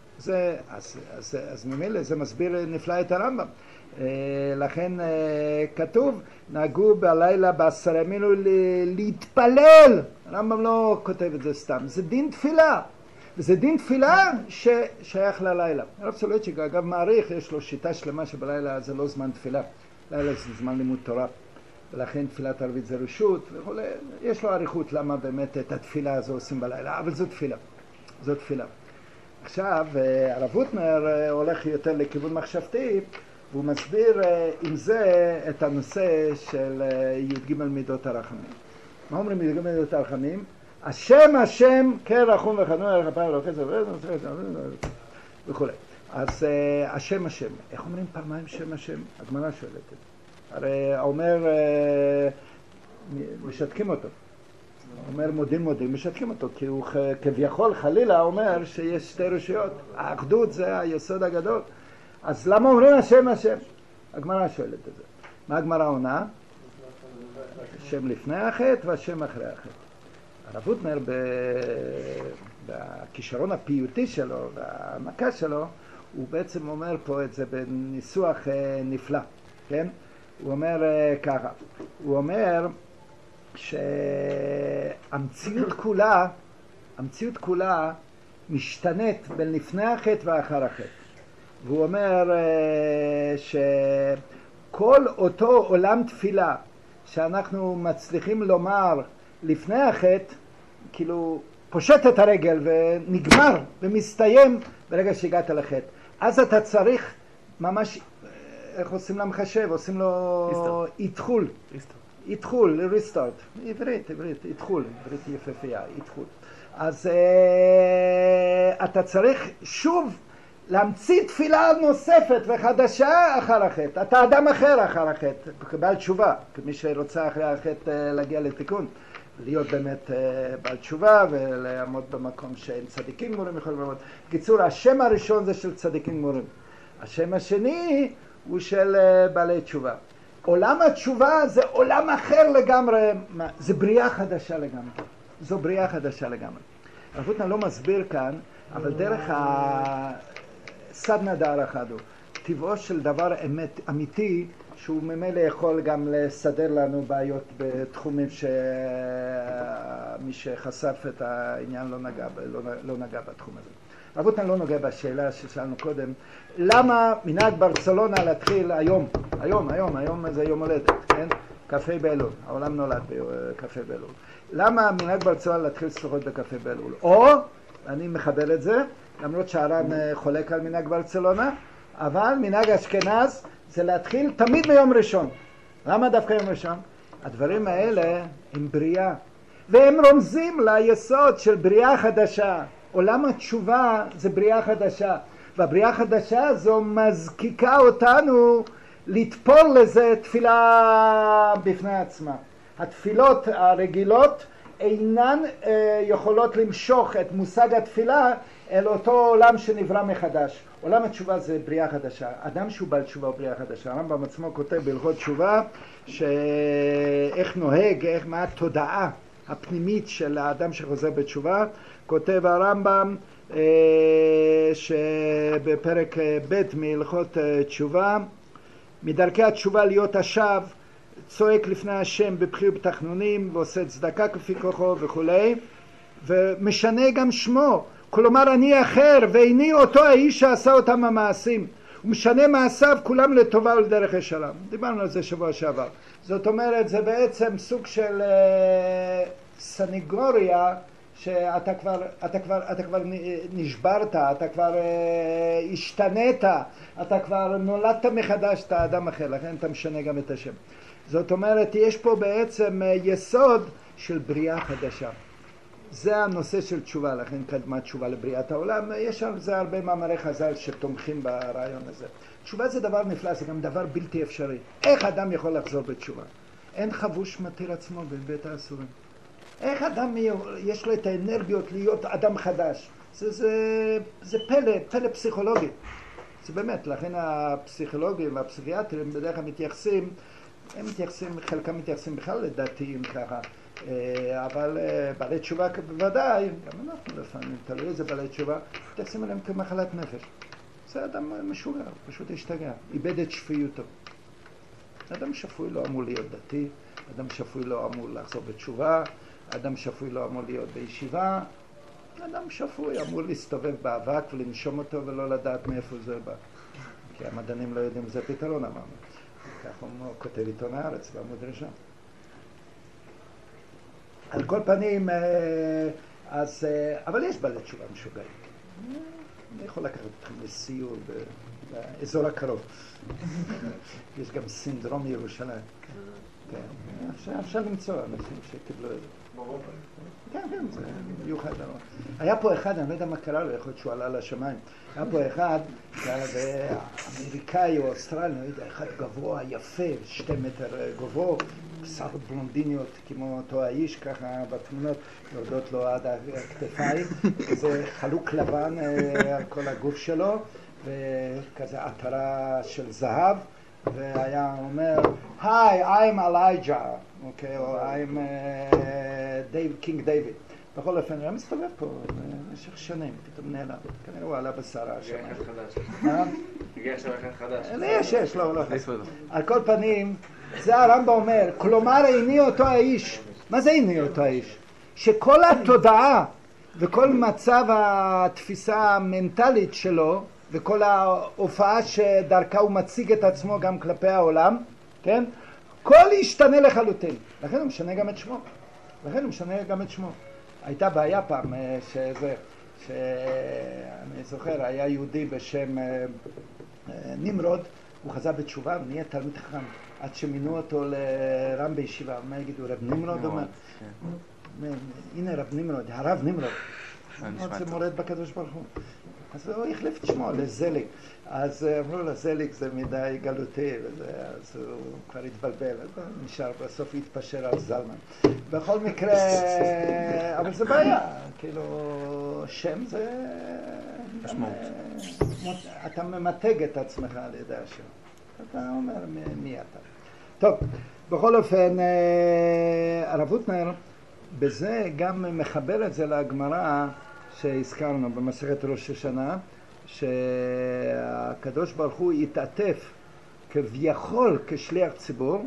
אז ממילא זה מסביר נפלא את הרמב"ם. לכן כתוב, נהגו בלילה בעשרה ימים להתפלל. הרמב"ם לא כותב את זה סתם, זה דין תפילה. וזה דין תפילה ששייך ללילה. הרב סולוצ'יק אגב מעריך, יש לו שיטה שלמה שבלילה זה לא זמן תפילה. לילה זה זמן לימוד תורה. ולכן תפילת ערבית זה רשות וכו'. יש לו עריכות למה באמת את התפילה הזו עושים בלילה, אבל זו תפילה. זו תפילה. עכשיו, הרב הוטנר הולך יותר לכיוון מחשבתי, והוא מסביר עם זה את הנושא של י"ג מידות הרחמים. מה אומרים י"ג מידות הרחמים? השם השם כן רחום וחנון על כפיים ולוחץ וכו'. אז השם השם, איך אומרים פעמיים שם השם? הגמרא שואלת את זה. הרי אומר משתקים אותו. אומר מודים משתקים אותו, כי הוא כביכול חלילה אומר שיש שתי רשויות. האחדות זה היסוד הגדול. אז למה אומרים השם השם? הגמרא שואלת את זה. מה הגמרא עונה? השם לפני החטא והשם אחרי החטא. הרב הוטנר בכישרון הפיוטי שלו, בהעמקה שלו, הוא בעצם אומר פה את זה בניסוח נפלא, כן? הוא אומר ככה, הוא אומר שהמציאות כולה משתנית בין לפני החטא ואחר החטא. והוא אומר שכל אותו עולם תפילה שאנחנו מצליחים לומר לפני החטא, כאילו פושט את הרגל ונגמר ומסתיים ברגע שהגעת לחטא. אז אתה צריך ממש, איך עושים למחשב? עושים לו איתחול. איתחול, ריסטארט. עברית, איתחול. עברית יפהפייה, איתחול. אז אתה צריך שוב להמציא תפילה נוספת וחדשה אחר החטא. אתה אדם אחר אחר החטא, בעל תשובה, כמי שרוצה אחרי החטא להגיע לתיקון. להיות באמת בעל תשובה ולעמוד במקום שאין צדיקים גמורים יכולים לעמוד. בקיצור, השם הראשון זה של צדיקים גמורים. השם השני הוא של בעלי תשובה. עולם התשובה זה עולם אחר לגמרי, זה בריאה חדשה לגמרי. זו בריאה חדשה לגמרי. הרב הוטנר לא מסביר כאן, אבל דרך הסדנה דאר אחד הוא, טבעו של דבר אמת, אמיתי, שהוא ממילא יכול גם לסדר לנו בעיות בתחומים שמי שחשף את העניין לא נגע בתחום הזה. הרב הוטנר לא נוגע בשאלה ששאלנו קודם, למה מנהג ברצלונה להתחיל היום זה יום הולדת, כן? קפה באלול, העולם נולד בקפה באלול. למה מנהג ברצלונה להתחיל סליחות בקפה באלול? או, אני מחבר את זה, למרות שהר"ן חולק על מנהג ברצלונה, אבל מנהג אשכנז זה להתחיל תמיד ביום ראשון. למה דווקא יום ראשון? הדברים האלה הם בריאה, והם רומזים ליסוד של בריאה חדשה. עולם התשובה זה בריאה חדשה, והבריאה החדשה זו מזקיקה אותנו לתפור לזה תפילה בפני עצמה. התפילות הרגילות אינן יכולות למשוך את מושג התפילה אל אותו עולם שנברא מחדש. עולם התשובה זה בריאה חדשה. אדם שהוא בעל תשובה הוא בריאה חדשה. הרמב"ם עצמו כותב בהלכות תשובה שאיך נוהג, מה התודעה הפנימית של האדם שחוזר בתשובה. כותב הרמב"ם שבפרק ב' מהלכות תשובה, מדרכי התשובה להיות השב, צועק לפני השם בבכי ובתחנונים ועושה צדקה כפי כוחו וכולי, ומשנה גם שמו, כלומר אני אחר ואיני אותו האיש שעשה אותם המעשים, הוא משנה מעשיו כולם לטובה ולדרך ישרה. דיברנו על זה שבוע שעבר. זאת אומרת, זה בעצם סוג של סניגוריה שאתה כבר נשברת, אתה כבר השתנית, אתה כבר נולדת מחדש, אתה אדם אחר, לכן אתה משנה גם את השם. זאת אומרת, יש פה בעצם יסוד של בריאה חדשה. זה הנושא של תשובה, לכן קדמה תשובה לבריאת העולם. יש על זה הרבה מאמרי חז"ל שתומכים ברעיון הזה. תשובה זה דבר נפלא, זה גם דבר בלתי אפשרי. איך אדם יכול לחזור בתשובה? אין חבוש מתיר עצמו בבית האסורים. איך אדם יש לו את האנרגיות להיות אדם חדש? זה פלא פסיכולוגי. זה באמת, לכן הפסיכולוגים והפסיכיאטרים בדרך כלל חלקם מתייחסים בכלל לדתיים ככה, אבל בעלי תשובה בוודאי, גם אנחנו לפעמים, תלוי איזה בעלי תשובה, מתייחסים אליהם כמחלת נפש. זה אדם משוגע, פשוט השתגע, איבד את שפיותו. אדם שפוי לא אמור להיות דתי, אדם שפוי לא אמור לחזור בתשובה, אדם שפוי לא אמור להיות בישיבה, אדם שפוי אמור להסתובב באבק ולנשום אותו ולא לדעת מאיפה זה בא. כי המדענים לא יודעים זה פתרון, אמרנו. כך הוא כותב עיתון הארץ בעמוד ראשון. על כל פנים, אבל יש בעלי תשובה משוגעים. אני יכול לקחת אתכם לסיור באזור הקרוב. יש גם סינדרום ירושלים. אפשר למצוא אנשים שקיבלו את זה. כן, זה מיוחד. היה פה אחד, אני לא יודע מה קרה לו, יכול להיות שהוא עלה לשמיים. היה פה אחד, אמריקאי או אוסטרלי, לא יודע, אחד גבוה, יפה, 2 מטר גבוה, בשר בלונדיניות כמו אותו האיש, ככה בתמונות יורדות לו עד הכתפיים, כזה חלוק לבן על כל הגוף שלו, וכזה עטרה של זהב, והיה אומר, היי, I'm Elijah, אוקיי, או I'm King David. בכל אופן, הוא היה מסתובב פה במשך שנים, פתאום נעלם. כנראה הוא עלה בשרה שם. הגיע אחד חדש. מה? הגיע עכשיו אחד חדש. יש, לא. על כל פנים, זה הרמב"ם אומר, כלומר איני אותו האיש. מה זה איני אותו האיש? שכל התודעה וכל מצב התפיסה המנטלית שלו וכל ההופעה שדרכה הוא מציג את עצמו גם כלפי העולם, כן? כל ישתנה לחלוטין. לכן הוא משנה גם את שמו. הייתה בעיה פעם שאני זוכר, היה יהודי בשם נמרוד, הוא חזר בתשובה ונהיה תלמיד חכם עד שמינו אותו לרם בישיבה. מה יגידו, רב נמרוד? הנה רב נמרוד, הרב נמרוד. זה מורד בקדוש ברוך הוא. אז הוא החליף את שמו לזליג. אז אמרו לו, זליג זה מדי גלותי, אז הוא כבר התבלבל, אז נשאר בסוף להתפשר על זלמן. בכל מקרה, אבל זה בעיה, כאילו, שם זה... משמעות. אתה ממתג את עצמך על ידי השם. אתה אומר מי אתה. טוב, בכל אופן, הרב הוטנר, בזה גם מחבר את זה לגמרא שהזכרנו במסכת ראש השנה, שהקדוש ברוך הוא יתעטף כביכול כשליח ציבור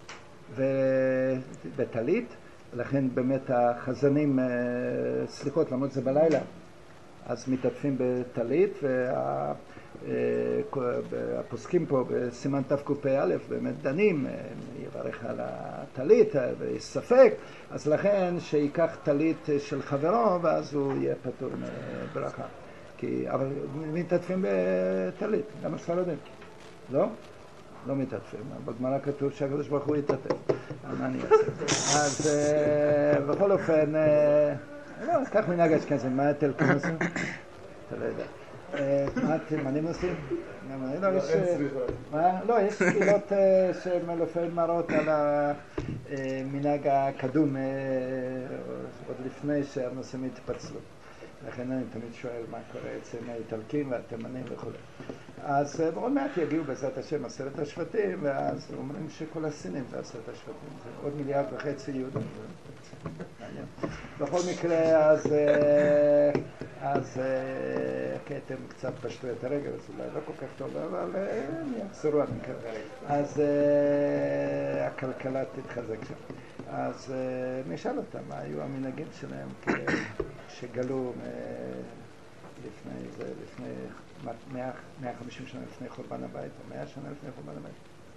ובטלית, לכן באמת החזנים, סליחות, למרות זה בלילה, אז מתעטפים בטלית, והפוסקים פה בסימן תקפ"א באמת דנים, יברך על הטלית ויש ספק, אז לכן שיקח טלית של חברו ואז הוא יהיה פטור מברכה. אבל מתעטפים בטלית, גם הספרדים. לא? לא מתעטפים. בגמרא כתוב שהקדוש ברוך הוא יתעטף. מה אני אעשה? אז בכל אופן, כך מנהג אשכנזים, מה התלכם עושים? אתה לא יודע. מה התימנים עושים? לא, יש תפילות שמלפעמים מראות על המנהג הקדום עוד לפני שהנושאים התפצלו. לכן אני תמיד שואל מה קורה אצל האיטלקים והתימנים וכו'. אז עוד מעט יגיעו בעזרת השם 10 השבטים, ואז אומרים שכל הסינים זה 10 השבטים. זה עוד 1.5 מיליארד יהודים. בכל מקרה, אז אתם קצת פשטו את הרגל, אז אולי לא כל כך טוב, אבל הם יחזרו, אני מקווה. אז הכלכלה תתחזק שם. אז נשאל אותם מה היו המנהגים שלהם שגלו לפני 150 שנה לפני חורבן הבית, או 100 שנה לפני חורבן הבית.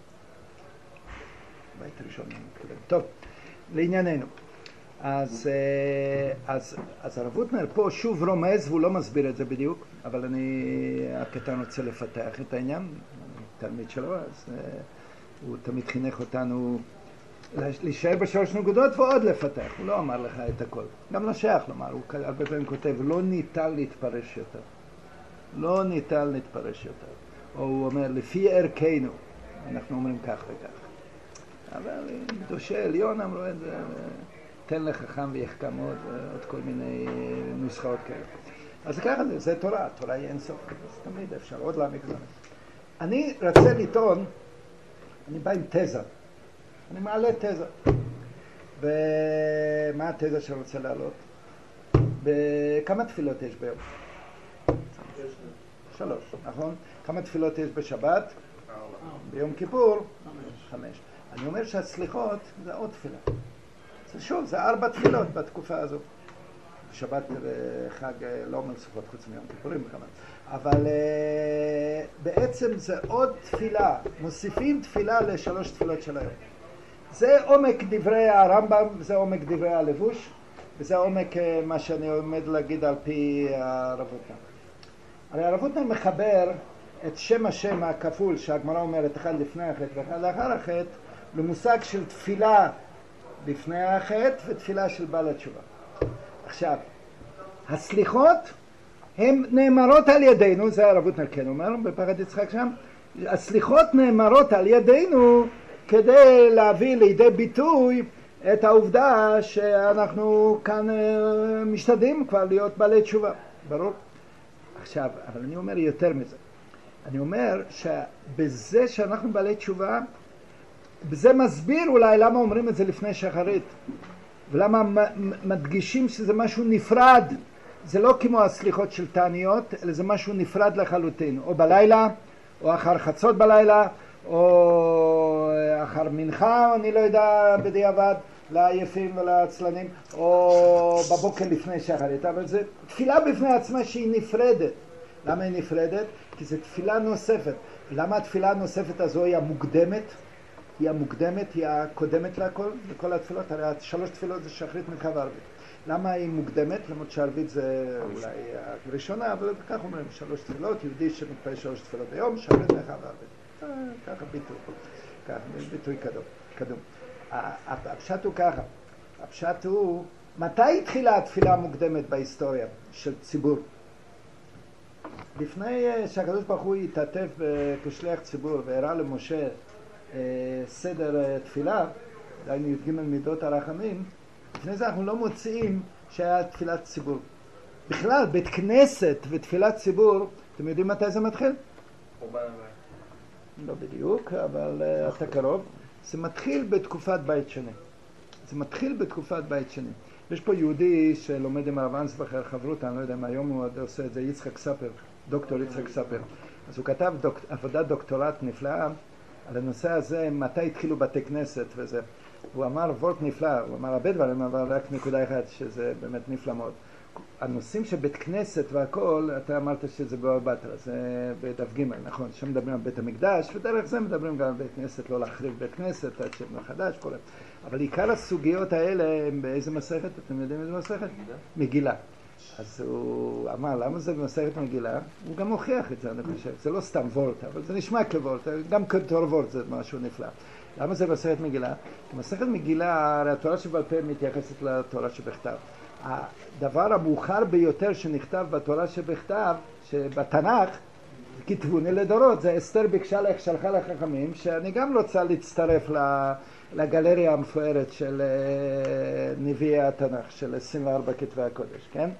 בית ראשון, אני מתכוון. טוב, לענייננו. אז הרב הוטנר פה שוב רומז, והוא לא מסביר את זה בדיוק, אבל הקטן רוצה לפתח את העניין, תלמיד שלו, אז הוא תמיד חינך אותנו להישאר בשלוש נקודות ועוד לפתח, הוא לא אמר לך את הכל. גם לא שייך לומר, הוא הרבה פעמים כותב, לא ניתן להתפרש יותר. לא ניתן להתפרש יותר. או הוא אומר, לפי ערכנו, אנחנו אומרים כך וכך. אבל קדושי עליון אמרו את זה, תן לחכם ויחכם עוד כל מיני נוסחאות כאלה. אז ככה זה תורה, תורה היא אינסוף, אז תמיד אפשר עוד להעמיק לנו. אני רוצה לטעון, אני בא עם תזה, אני מעלה תזה. ומה התזה שאני רוצה להעלות? בכמה תפילות יש ביום? 3, נכון? כמה תפילות יש בשבת? 4. ביום כיפור? 5. אני אומר שהסליחות זה עוד תפילה. זה שוב, זה 4 תפילות בתקופה הזו. שבת וחג לא אומר סליחות חוץ מיום כיפורים כמובן. אבל בעצם זה עוד תפילה. מוסיפים תפילה ל3 תפילות של היום. זה עומק דברי הרמב"ם, זה עומק דברי הלבוש, וזה עומק מה שאני עומד להגיד על פי הרב הוטנר. הרי הרב הוטנר מחבר את שם השם הכפול שהגמרא אומרת אחד לפני החטא ואחד לאחר החטא למושג של תפילה לפני החטא ותפילה של בעל התשובה. עכשיו, הסליחות הן נאמרות על ידינו, זה הרב הוטנר כן אומר בפרשת יצחק שם, הסליחות נאמרות על ידינו כדי להביא לידי ביטוי את העובדה שאנחנו כאן משתדלים כבר להיות בעלי תשובה, ברור? עכשיו, אבל אני אומר יותר מזה. אני אומר שבזה שאנחנו בעלי תשובה, בזה מסביר אולי למה אומרים את זה לפני שחרית, ולמה מדגישים שזה משהו נפרד. זה לא כמו הסליחות של תעניות, אלא זה משהו נפרד לחלוטין, או בלילה, או אחר חצות בלילה, או אחר מנחה, אני לא יודע בדיעבד, לעייפים ולעצלנים, או בבוקר לפני שחרית. אבל זה תפילה בפני עצמה שהיא נפרדת. למה היא נפרדת? כי זו תפילה נוספת. למה התפילה הנוספת הזו היא המוקדמת? היא המוקדמת, היא הקודמת לכל התפילות. הרי 3 תפילות זה שחרית, מנחה וערבית. למה היא מוקדמת? למרות שערבית זה אולי הראשונה, אבל כך אומרים, 3 תפילות, יהודי שמתפלל 3 תפילות ביום, שחרית, מנחה וערבית. ככה ביטוי, ככה ביטוי קדום. הפשט הוא ככה, הפשט הוא, מתי התחילה התפילה המוקדמת בהיסטוריה של ציבור? לפני שהקדוש ברוך הוא התעטף כשליח ציבור והראה למשה סדר תפילה, דהיינו י"ג מידות הרחמים, לפני זה אנחנו לא מוצאים שהיה תפילת ציבור. בכלל, בית כנסת ותפילת ציבור, אתם יודעים מתי זה מתחיל? חורבן הבית. לא בדיוק, אבל אתה קרוב. זה מתחיל בתקופת בית שני. זה מתחיל בתקופת בית שני. יש פה יהודי שלומד עם הרב אנסבכר חברות, אני לא יודע אם היום הוא עושה את זה, יצחק ספר, דוקטור יצחק ספר. אז הוא כתב עבודת דוקטורט נפלאה על הנושא הזה, מתי התחילו בתי כנסת וזה. הוא אמר וורט נפלא, הוא אמר הרבה דברים, אבל רק נקודה אחת שזה באמת נפלא מאוד. הנושאים של בית כנסת והכל, אתה אמרת שזה בבא בתרא, זה בדף ג', נכון, שם מדברים על בית המקדש, ודרך זה מדברים גם על בית כנסת, לא להחריב בית כנסת, עד שבנו חדש, כל זה. אבל עיקר הסוגיות האלה הם באיזה מסכת, אתם יודעים איזה מסכת? מגילה. אז הוא אמר, למה זה במסכת מגילה? הוא גם הוכיח את זה, אני חושב. זה לא סתם וורט, אבל זה נשמע כוורט, גם כתור וורט זה משהו נפלא. למה זה במסכת מגילה? במסכת מגילה, הרי התורה שבעל פה מתייחסת לתורה שבכתב. הדבר המאוחר ביותר שנכתב בתורה שבכתב, שבתנ"ך, כתבוני לדורות, זה אסתר ביקשה לך, שלחה לחכמים, שאני גם רוצה להצטרף לגלריה המפוארת של נביאי התנ"ך, של 24 כתבי הקודש, כן?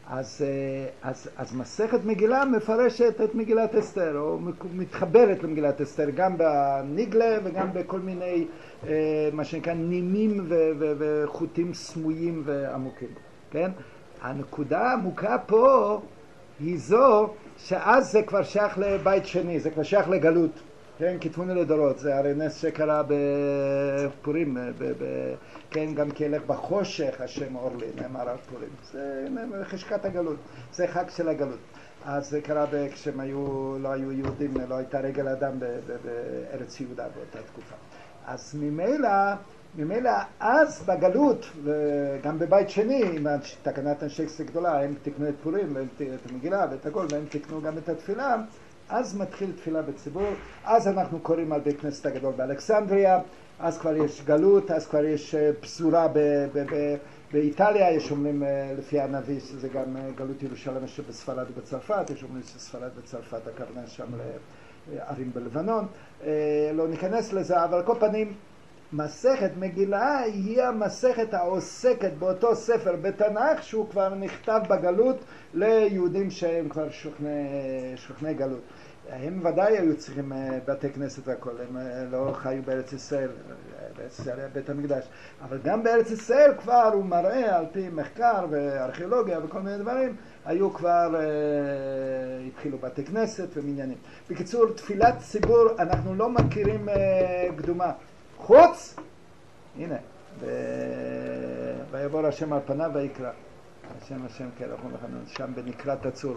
אז מסכת מגילה מפרשת את מגילת אסתר, או מתחברת למגילת אסתר, גם בניגלה וגם בכל מיני, מה שנקרא, נימים וחוטים סמויים ועמוקים, כן? הנקודה העמוקה פה היא זו שאז זה כבר שייך לבית שני, זה כבר שייך לגלות, כן? כתבוני לדורות, זה הרי נס שקרה בפורים, כן? גם כי ילך בחושך השם אור לי, נאמר על פורים, זה חשכת הגלות, זה חג של הגלות. אז זה קרה כשהם לא היו יהודים, לא הייתה רגל אדם בארץ יהודה באותה תקופה. אז ממילא אז בגלות, וגם בבית שני, עם תקנת אנשי כסף גדולה, הם תקנו את פורים, את המגילה ואת הכל, והם תקנו גם את התפילה, אז מתחיל תפילה בציבור, אז אנחנו קוראים על בית כנסת הגדול באלכסנדריה, אז כבר יש גלות, אז כבר יש פזורה באיטליה, יש אומרים לפי הנביא שזה גם גלות ירושלים שבספרד ובצרפת, יש אומרים שספרד וצרפת הכוונה שם לערים בלבנון, לא ניכנס לזה, אבל כל פנים מסכת מגילה היא המסכת העוסקת באותו ספר בתנ"ך שהוא כבר נכתב בגלות ליהודים שהם כבר שוכני גלות. הם ודאי היו צריכים בתי כנסת והכל, הם לא חיו בארץ ישראל, בארץ ישראל היה בית המקדש, אבל גם בארץ ישראל כבר הוא מראה על פי מחקר וארכיאולוגיה וכל מיני דברים, היו כבר, התחילו בתי כנסת ומניינים. בקיצור, תפילת ציבור אנחנו לא מכירים קדומה. חוץ, הנה, ויבוא השם על פניו ויקרא. השם כרחום וחנון, שם בנקרת הצור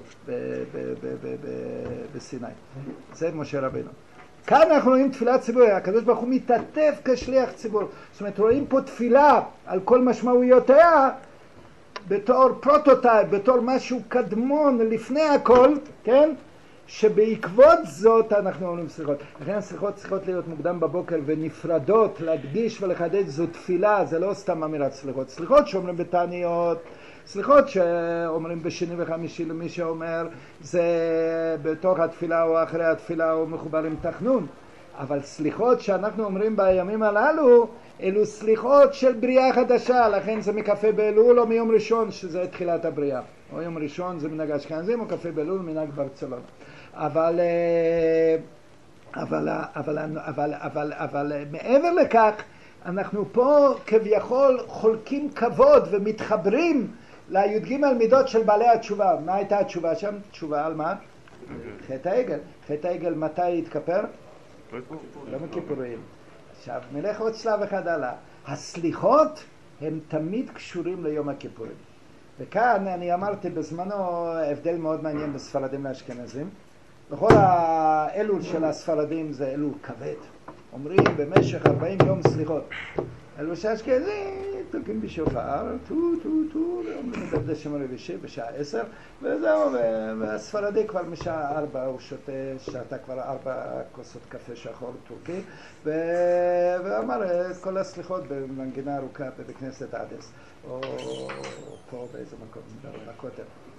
בסיני. זה משה רבינו. כאן אנחנו רואים תפילת ציבור, הקדוש ברוך הוא מתעטף כשליח ציבור. זאת אומרת, רואים פה תפילה על כל משמעויותיה, בתור פרוטוטייפ, בתור משהו קדמון לפני הכל, כן? שבעקבות זאת אנחנו אומרים סליחות. לכן הסליחות צריכות להיות מוקדם בבוקר ונפרדות, להדגיש ולחדש, זו תפילה, זה לא סתם אמירת סליחות. סליחות שאומרים בתעניות, סליחות שאומרים בשני וחמישי למי שאומר, זה בתוך התפילה או אחרי התפילה או מחובר עם תחנון. אבל סליחות שאנחנו אומרים בימים הללו, אלו סליחות של בריאה חדשה, לכן זה מקפה באלול או מיום ראשון שזה תחילת הבריאה. או יום ראשון זה מנהג אשכנזים או קפה באלול מנהג ברצלונה. אבל מעבר לכך, אנחנו פה כביכול חולקים כבוד ומתחברים לי"ג מידות של בעלי התשובה. מה הייתה התשובה שם? תשובה על מה? חטא העגל. חטא העגל מתי התכפר? לא מכיפורים. עכשיו נלך עוד שלב אחד הלאה. הסליחות הם תמיד קשורים ליום הכיפורים. וכאן אני אמרתי בזמנו הבדל מאוד מעניין בספרדים לאשכנזים. בכל האלול של הספרדים זה אלול כבד. אומרים במשך 40 יום סליחות. אלול של אשכנזים תוקעים בשופר, טו טו טו, אומרים בבדי שם רבישי בשעה 10, וזהו, והספרדי כבר משעה 4 הוא שותה, שתה כבר 4 כוסות קפה שחור טורקי, ואמר את כל הסליחות במנגינה ארוכה בבית כנסת עדס, או פה באיזה מקום, בכותל.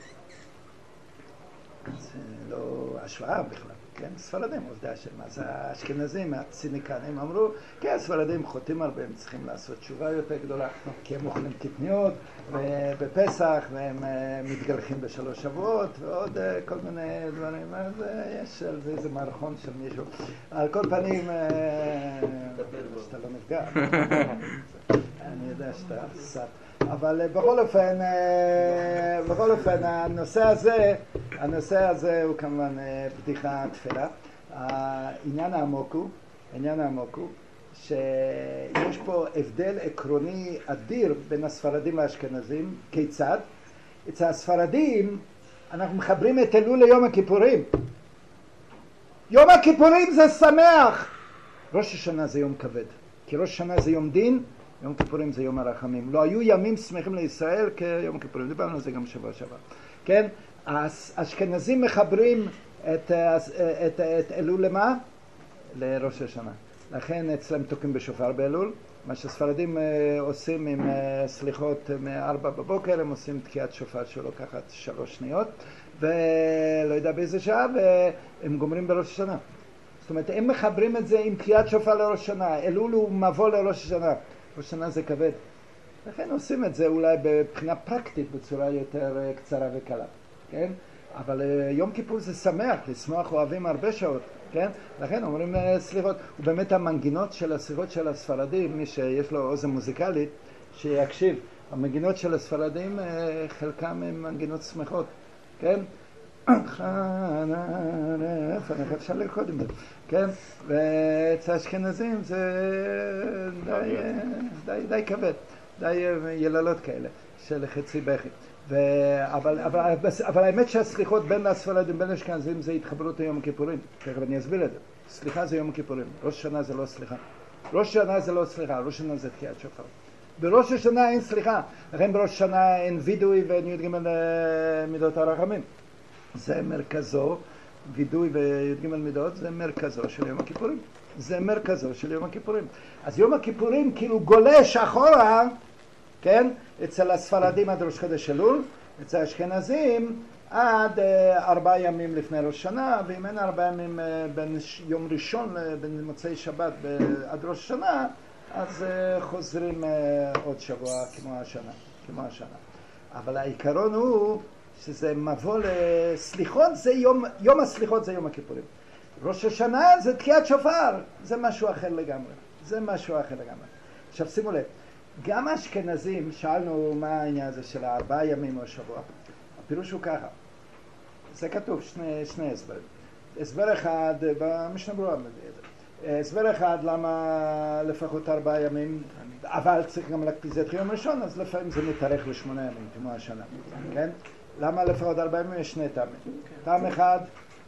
זה לא השוואה בכלל, כן? ספרדים, עובדה שמה זה האשכנזים, הציניקנים אמרו, כן, הספרדים חוטאים הרבה, הם צריכים לעשות תשובה יותר גדולה, כי הם אוכלים קטניות בפסח, והם מתגלחים ב3 שבועות, ועוד כל מיני דברים, אז יש על זה איזה מערכון של מישהו. על כל פנים, שאתה לא נפגע, אני יודע שאתה סת. אבל בכל אופן הנושא הזה הוא כמובן בדיחה תפלה. העניין העמוק הוא שיש פה הבדל עקרוני אדיר בין הספרדים לאשכנזים. כיצד? אצל הספרדים אנחנו מחברים את אלול ליום הכיפורים. יום הכיפורים זה שמח. ראש השנה זה יום כבד, כי ראש השנה זה יום דין, יום כיפורים זה יום הרחמים. לא היו ימים שמחים לישראל כיום הכיפורים. דיברנו על זה גם שבוע שעבר. כן? האשכנזים מחברים את אלול למה? לראש השנה. לכן אצלם תוקעים בשופר באלול. מה שספרדים עושים עם סליחות מ-4 בבוקר, הם עושים תקיעת שופר שלוקחת 3 שניות, ולא יודע באיזה שעה, והם גומרים בראש השנה. זאת אומרת, הם מחברים את זה עם תקיעת שופר לראש השנה. אלול הוא מבוא לראש השנה. ראש השנה זה כבד. לכן עושים את זה אולי בבחינה פרקטית, בצורה יותר קצרה וקלה. כן? אבל יום כיפור זה שמח, לשמוח אוהבים הרבה שעות. כן? לכן אומרים סליחות. ובאמת המנגינות של הסליחות של הספרדים, מי שיש לו אוזן מוזיקלית, שיקשיב. המנגינות של הספרדים, חלקם הם מנגינות שמחות. כן? אפשר לרקוד עם זה, כן? ואצל האשכנזים זה די כבד, די יללות כאלה של חצי בכי. אבל האמת שהסליחות בין הספרדים בין האשכנזים זה התחברות ליום הכיפורים. תכף אני אסביר את זה. סליחה זה יום הכיפורים, ראש השנה זה לא סליחה. ראש השנה זה לא סליחה, ראש השנה זה תקיעת שופר. בראש השנה אין סליחה, לכן בראש השנה אין וידוי ואין י"ג מידות הרחמים. זה מרכזו, וידוי וי"ג מידות, זה מרכזו של יום הכיפורים. זה מרכזו של יום הכיפורים. אז יום הכיפורים כאילו גולש אחורה, כן? אצל הספרדים עד ראש חודש אלול, אצל האשכנזים עד 4 ימים לפני ראש שנה, ואם אין 4 ימים בין יום ראשון בין מוצאי שבת עד ראש שנה, אז חוזרים עוד שבוע כמו השנה. אבל העיקרון הוא שזה מבוא לסליחות, זה יום הסליחות זה יום הכיפורים. ראש השנה זה תקיעת שופר, זה משהו אחר לגמרי. עכשיו שימו לב, גם האשכנזים, שאלנו מה העניין הזה של 4 ימים או שבוע. הפירוש הוא ככה, זה כתוב שני הסברים. הסבר אחד, במשנה ברורה מביא את זה. הסבר אחד למה לפחות 4 ימים, אבל צריך גם להקפיד את יום ראשון, אז לפעמים זה מתארך ל8 ימים, כמו השנה. כן? למה לפחות 4 ימים? יש 2 טעמים. טעם אחד,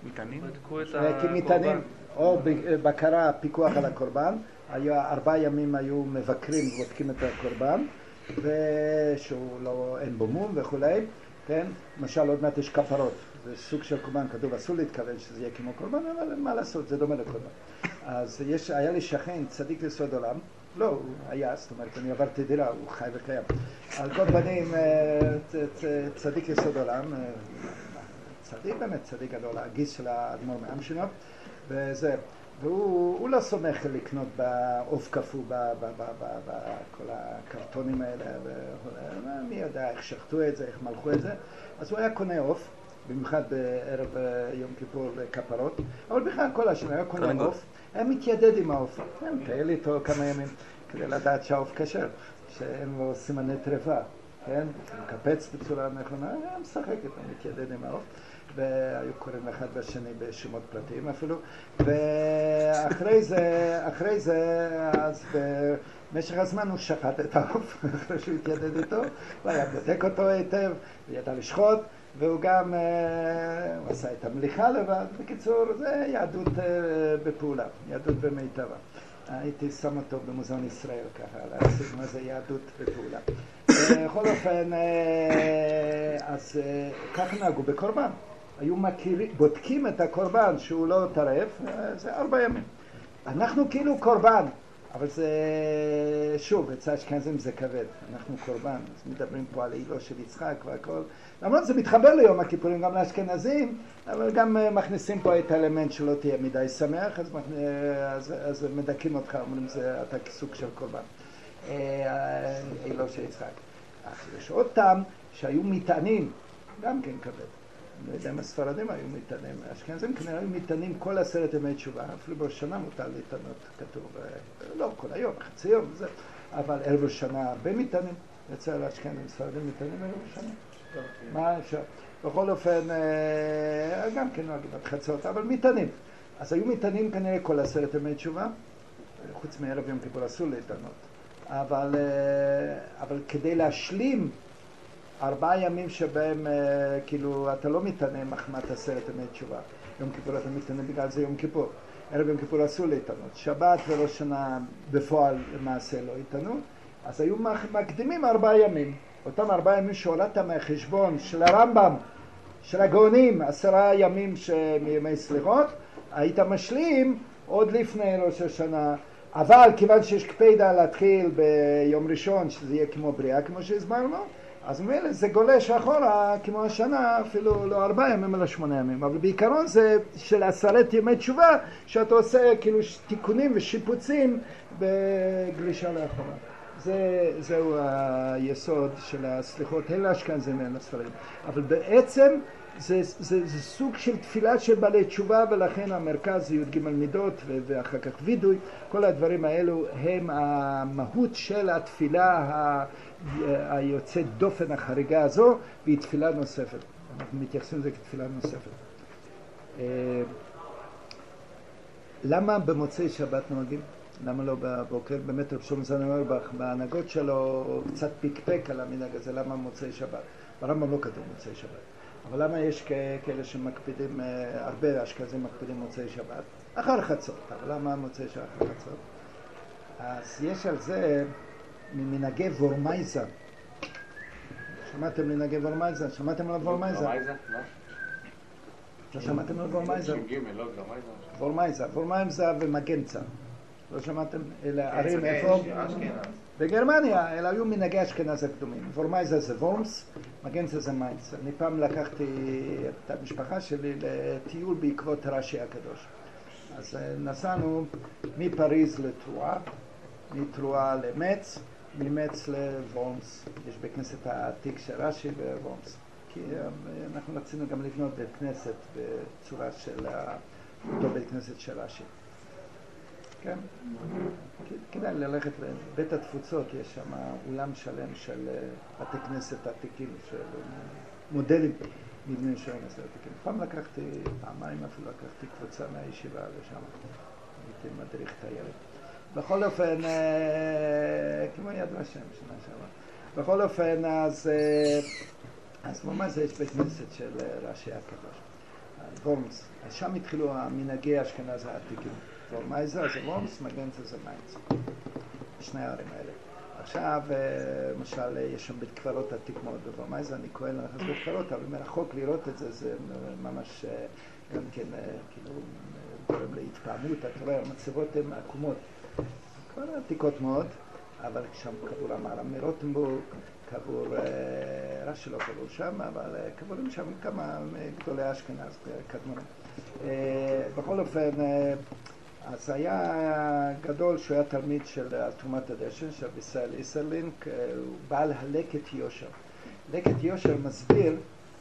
כמטענים, או בקרה, פיקוח על הקורבן. 4 ימים היו מבקרים ובודקים את הקורבן, ושהוא לא, אין בו מום וכולי. כן? למשל עוד מעט יש כפרות, זה סוג של קורבן, כתוב אסור להתכוון שזה יהיה כמו קורבן, אבל מה לעשות, זה דומה לקורבן. אז היה לי שכן, צדיק יסוד עולם, לא, הוא היה, זאת אומרת, אני עברתי דירה, הוא חי וקיים. על כל פנים, צדיק יסוד עולם, צדיק באמת, צדיק גדול, הגיס של האדמו"ר מאמשינוב, וזה, והוא לא סומך לקנות בעוף קפוא, בכל הקרטונים האלה, מי יודע איך שחטו את זה, איך מלכו את זה, אז הוא היה קונה עוף, במיוחד בערב יום כיפור לכפרות, אבל בכלל כל השנה היה קונה עוף, היה מתיידד עם העוף, מטייל איתו כמה ימים כדי לדעת שהעוף כשר, שאין לו סימני טרפה, כן? מקפץ בצורה נכונה, היה משחק איתו, מתיידד עם העוף, והיו קוראים אחד בשני בשמות פרטיים אפילו, ואחרי זה, אז במשך הזמן הוא שחט את העוף, אחרי שהוא התיידד איתו, הוא היה בודק אותו היטב, וידע לשחוט, והוא גם הוא עשה את המליחה לבד. בקיצור, זה יהדות בפעולה, יהדות במיטבה. הייתי שם אותו במוזיאון ישראל ככה, להציג מה זה יהדות בפעולה. בכל אופן, אז ככה נהגו בקורבן. היו בודקים את הקורבן שהוא לא טרף, זה 4 ימים. אנחנו כאילו קורבן, אבל זה, שוב, אצל האשכנזים זה כבד, אנחנו קורבן, אז מדברים פה על העילו של יצחק והכל, למרות זה מתחבר ליום הכיפורים גם לאשכנזים, אבל גם מכניסים פה את האלמנט שלא תהיה מדי שמח, אז מדקים אותך, אומרים אתה כסוג של קורבן, העילו של יצחק. יש עוד טעם שהיו מטענים, גם כן כבד. אני לא יודע אם הספרדים היו מטענים, האשכנזים כנראה היו מטענים כל 10 ימי תשובה, אפילו בשנה מותר להתענות, כתוב, לא כל היום, חצי יום, זה, אבל ערב השנה הרבה מטענים, אצל האשכנזים, ספרדים מטענים ערב השנה. מה אפשר? בכל אופן, גם כן נוהגים עד חצות, אבל מטענים. אז היו מטענים כנראה כל 10 ימי תשובה, חוץ מערב יום כיפור אסור להתענות. אבל כדי להשלים 4 ימים שבהם כאילו אתה לא מתענה מחמת 10 ימי תשובה. יום כיפור אתה מתענה בגלל זה יום כיפור. ערב יום כיפור אסור להתענות. שבת וראש שנה בפועל למעשה לא התענו. אז היו מקדימים 4 ימים. אותם 4 ימים שהולדת מהחשבון של הרמב"ם, של הגאונים, 10 ימים מימי סליחות, היית משלים עוד לפני ראש השנה. אבל כיוון שיש קפידה להתחיל ביום ראשון, שזה יהיה כמו בריאה, כמו שהסברנו, אז ממילא זה גולש אחורה כמו השנה, אפילו לא 4 ימים אלא 8 ימים. אבל בעיקרון זה של 10 ימי תשובה, שאתה עושה כאילו תיקונים ושיפוצים בגלישה לאחורה. זהו היסוד של הסליחות, הן לאשכנזים והן לספרדים. אבל בעצם זה סוג של תפילה של בעלי תשובה, ולכן המרכז זה י"ג מידות ואחר כך וידוי. כל הדברים האלו הם המהות של התפילה היוצאת דופן החריגה הזו, והיא תפילה נוספת. אנחנו מתייחסים לזה כתפילה נוספת. למה במוצאי שבת נוהגים? למה לא בבוקר? באמת רב שלמה זלמן אוירבך בהנהגות שלו קצת פיקפק על המנהג הזה, למה מוצאי שבת? ברמב"ם לא כתוב מוצאי שבת. אבל למה יש כאלה שמקפידים, הרבה אשכנזים מקפידים מוצאי שבת? אחר חצות, אבל למה מוצאי שבת אחר חצות? אז יש על זה ממנהגי וורמייזה. שמעתם מנהגי וורמייזה? שמעתם על וורמייזה? וורמייזה? לא שמעתם על וורמייזה? וורמייזה, וורמייזה ומגנצה. לא שמעתם? אלה ערים איפה? בגרמניה, אלה היו מנהגי אשכנז הקדומים. וורמייזה זה וורמס, מגנצה זה מיינץ. אני פעם לקחתי את המשפחה שלי לטיול בעקבות רש"י הקדוש. אז נסענו מפריז לטרואה, מטרואה למץ, ממץ לוורמס. יש בית כנסת העתיק של רש"י בוורמס. כי אנחנו רצינו גם לבנות בית כנסת בצורה של אותו בית כנסת של רש"י. כן? כדאי ללכת לבית התפוצות, יש שם אולם שלם של בתי כנסת עתיקים, של מודלים מבנים של כנסת עתיקים. פעם לקחתי, פעמיים אפילו לקחתי קבוצה מהישיבה לשם, הייתי מדריך תיירת. בכל אופן, כמו יד ושם, שנה שעברה. בכל אופן, אז ממש יש בית כנסת של רש"י הקדוש, וורמס. אז שם התחילו המנהגי אשכנז העתיקים. וורמייזה זה וורמס, מגנצה זה מיינץ. שני הערים האלה. עכשיו, למשל, יש שם בית קברות עתיק מאוד בוורמייזה, אני כהן לנכנס בית קברות, אבל מרחוק לראות את זה, זה ממש גם כן, כאילו, גורם להתפעמות. אתה רואה, המצבות הן עקומות. כבר עתיקות מאוד, אבל שם קבור המהר"ם מרוטנבורג, קבור, רש"י לא קבור שם, אבל קבורים שם כמה גדולי אשכנז קדמונים. בכל אופן, אז היה גדול שהוא היה תלמיד של תרומת הדשן, של ישראל איסרלינק, הוא בעל הלקט יושר. לקט יושר מסביר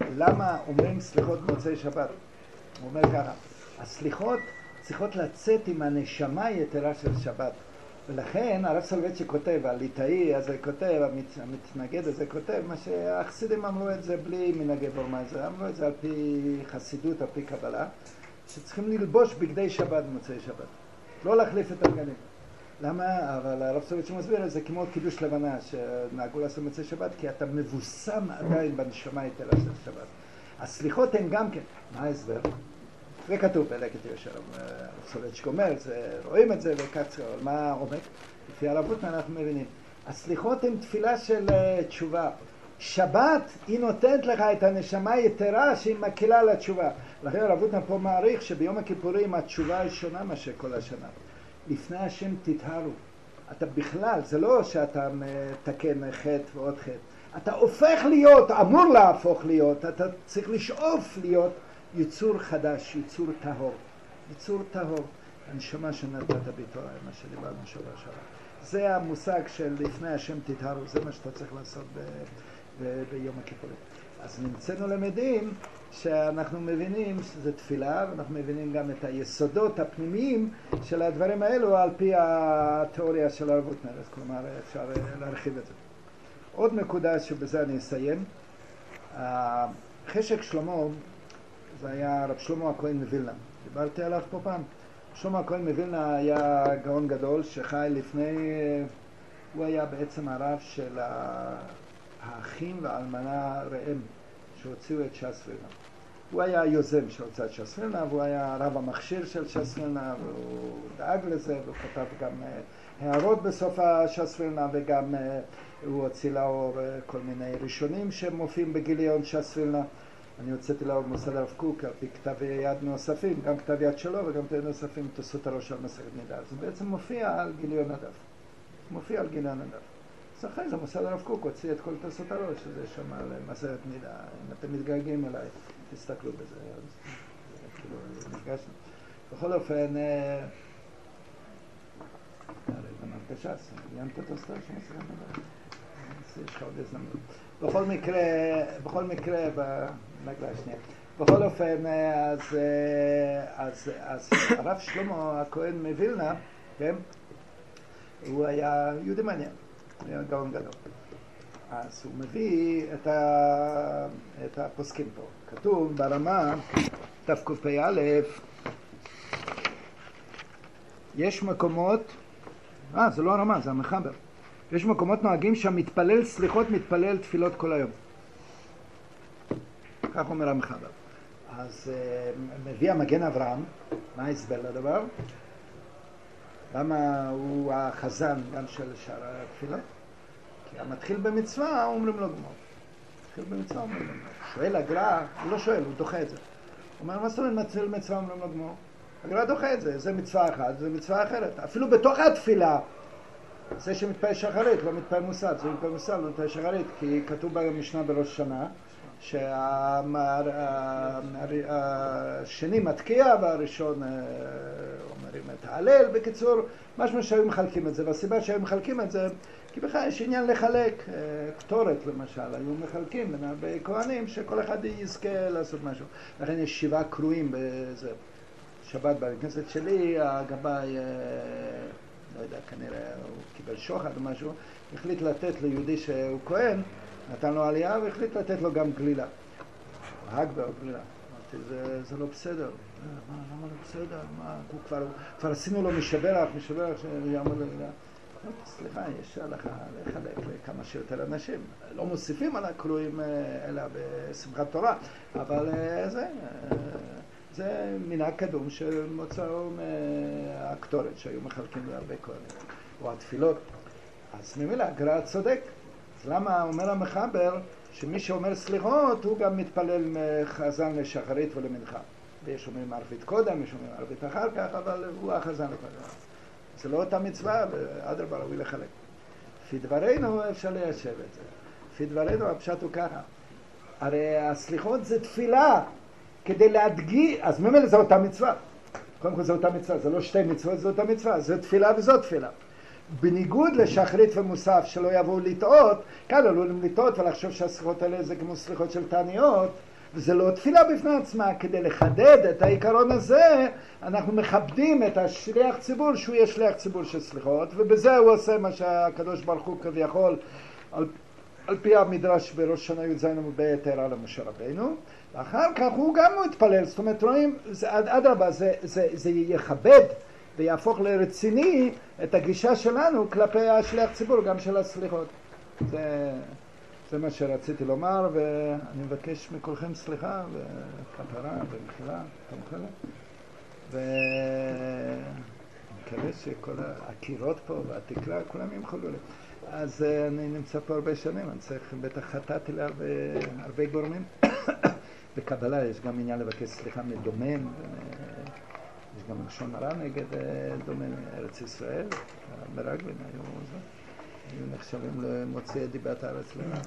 למה אומרים סליחות במוצאי שבת? הוא אומר ככה, הסליחות צריכות לצאת עם הנשמה היתרה של שבת. ולכן הרב סולובייצ'יק כותב, הליטאי הזה כותב, המתנגד הזה כותב, מה שהחסידים אמרו את זה בלי מנהגי ברמז, אמרו את זה על פי חסידות, על פי קבלה, שצריכים ללבוש בגדי שבת במוצאי שבת, לא להחליף את הבגדים. למה? אבל הרב סולובייצ'יק מסביר את זה כמו קידוש לבנה שנהגו לעשות במוצאי שבת, כי אתה מבוסם עדיין בנשמה היתרה של שבת. הסליחות הן גם כן, מה ההסבר? זה כתוב בלקט ישר, סולובייצ'יק אומר, רואים את זה וכך, מה עומד? לפי הרב רוטמן אנחנו מבינים. הסליחות הן תפילה של תשובה. שבת היא נותנת לך את הנשמה היתרה שהיא מקלה על התשובה. לכן הרב רוטמן פה מעריך שביום הכיפורים התשובה היא שונה מאשר כל השנה. לפני השם תטהרו. אתה בכלל, זה לא שאתה מתקן חטא ועוד חטא. אתה הופך להיות, אמור להפוך להיות, אתה צריך לשאוף להיות יצור חדש, יצור טהור. יצור טהור. הנשמה שנתת בתורה, מה שדיברנו שבוע שעבר. זה המושג של לפני השם תטהרו, זה מה שאתה צריך לעשות ביום הכיפורים. אז נמצאנו למדים שאנחנו מבינים שזה תפילה, ואנחנו מבינים גם את היסודות הפנימיים של הדברים האלו על פי התיאוריה של הרב רוטמן, כלומר אפשר להרחיב את זה. עוד נקודה שבזה אני אסיים, חשק שלמה, זה היה רב שלמה הכהן מווילנה, דיברתי עליו פה פעם. שלמה הכהן מווילנה היה גאון גדול שחי לפני, הוא היה בעצם הרב של האחים והאלמנה ראם שהוציאו את ש"ס וילנה. הוא היה היוזם שהוצא את ש"ס וילנה, והוא היה הרב המכשיר של ש"ס וילנה, והוא דאג לזה, והוא כתב גם הערות בסוף הש"ס וילנה, וגם הוא הוציא לאור כל מיני ראשונים שמופיעים בגיליון ש"ס וילנה. אני הוצאתי לאור מוסד הרב קוק על פי כתבי יד נוספים, גם כתב יד שלו וגם כתבי נוספים, תוספות הראש על מסכת נידה. זה בעצם מופיע על גיליון הדף. מופיע על גיליון הדף. אז אחרי זה מוסד הרב קוק הוציא את כל תוספות הראש, שזה שם על מסכת נידה. אם אתם מתגעגעים אליי, תסתכלו בזה. כאילו, נפגשנו. בכל אופן, אמרת ש"ס, עיינת את הסתר של מסכת נידה. יש לך עוד הזדמנות. בכל מקרה, בנגלה השנייה. בכל אופן, אז הרב שלמה הכהן מווילנה, כן? הוא היה יהודי מעניין, הוא היה גאון גדול. אז הוא מביא את הפוסקים פה. כתוב ברמה תקפ"א, יש מקומות, זה לא הרמה, זה המחבר. יש מקומות נוהגים שהמתפלל סליחות מתפלל תפילות כל היום. כך אומר המחבר. אז מביא המגן אברהם, מה ההסבר לדבר? למה הוא החזן גם של שאר התפילות? כי המתחיל במצווה אומרים לו גמור. מתחיל במצווה אומרים לו גמור. שואל הגר"א, הוא לא שואל, הוא דוחה את זה. הוא אומר, מה זאת אומרת מתחיל במצווה אומרים לו גמור? הגר"א דוחה את זה, זה מצווה אחת, זה מצווה אחרת. אפילו בתוך התפילה, זה שמתפלל שחרית, לא מתפלל מוסד, זה מתפלל מוסד, לא מתפלל שחרית, כי כתוב במשנה בראש שנה, שהשני מתקיע והראשון אומרים את ההלל. בקיצור, משהו שהיו מחלקים את זה, והסיבה שהיו מחלקים את זה, כי בכלל יש עניין לחלק, קטורת למשל, היו מחלקים בין הרבה כהנים שכל אחד יזכה לעשות משהו. לכן יש 7 קרואים בזה. שבת בכנסת שלי, הגבאי, לא יודע, כנראה הוא קיבל שוחד או משהו, החליט לתת ליהודי שהוא כהן, נתן לו עלייה והחליט לתת לו גם גלילה. הגבה או גלילה. אמרתי, זה לא בסדר. למה לא בסדר? כבר עשינו לו משבח שיעמוד לגלילה. סליחה, יש הלכה לחלק לכמה שיותר אנשים. לא מוסיפים על הקרואים אלא בשמחת תורה, אבל זה מנהג קדום שמוצאו מהקטורת שהיו מחלקים להרבה כהנים, או התפילות. אז ממילא הגר"א צודק. אז למה אומר המחבר שמי שאומר סליחות הוא גם מתפלל חזן לשחרית ולמנחה. ויש אומרים ערבית קודם, יש אומרים ערבית אחר כך, אבל הוא החזן לקודם. זה לא אותה מצווה, ואדרבה ראוי לחלק. לפי דברינו אפשר ליישב את זה. לפי דברינו הפשט הוא ככה. הרי הסליחות זה תפילה כדי להדגיש, אז ממילא זה אותה מצווה. קודם כל זה אותה מצווה, זה לא שתי מצוות, זה אותה מצווה. זה תפילה וזאת תפילה. בניגוד לשחרית ומוסף שלא יבואו לטעות, כאן עלולים לטעות ולחשוב שהסליחות האלה זה כמו סליחות של תעניות, וזה לא תפילה בפני עצמה. כדי לחדד את העיקרון הזה, אנחנו מכבדים את השליח ציבור, שהוא יהיה שליח ציבור של סליחות, ובזה הוא עושה מה שהקדוש ברוך הוא כביכול, על פי המדרש בראש שנה י"ז עמוד ב' הראה למשה רבינו, ואחר כך הוא גם מתפלל. זאת אומרת, רואים, אדרבה, זה יכבד ויהפוך לרציני את הגישה שלנו כלפי השליח ציבור, גם של הסליחות. זה מה שרציתי לומר, ואני מבקש מכולכם סליחה וכפרה ומחילה, ומקווה שכל הקירות פה והתקרה, כולם ימחלו לי. אז אני נמצא פה הרבה שנים, אני צריך, בטח חטאתי להרבה גורמים. בקבלה יש גם עניין לבקש סליחה מדומם, יש גם לשון הרע נגד דומם ארץ ישראל, המרגלים היו נחשבים למוציאי דיבת הארץ לרעה.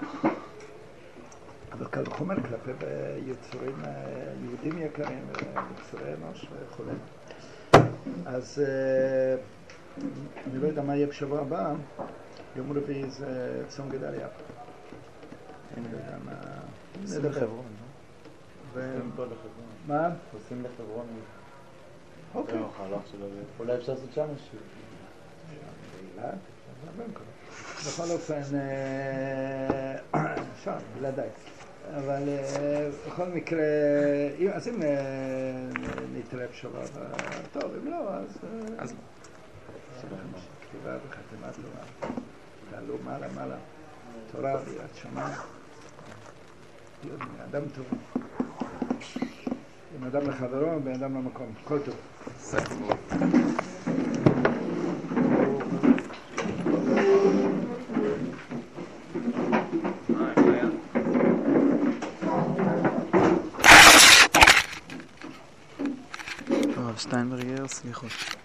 אבל קל וחומר כלפי יצורים יהודים יקרים ויצורי אנוש וכו'. אז אני לא יודע מה יהיה בשבוע הבא, יום רביעי זה צום גדליה. אני לא יודע מה... עושים לחברון, לא? עושים פה לחברון. מה? עושים לחברון. אוקיי. אולי אפשר לעשות שם משהו. באילת? בכל אופן, שם, בלעדיי. אבל בכל מקרה, אז אם נתראה בשבוע הבא, טוב, אם לא, אז... כתיבה וחתימה טובה. תעלו מעלה. תורה ויראת שמיים. להיות בן אדם טוב. בן אדם לחברו, בן אדם למקום. כל טוב. סגור. שטיינברגר, סליחות.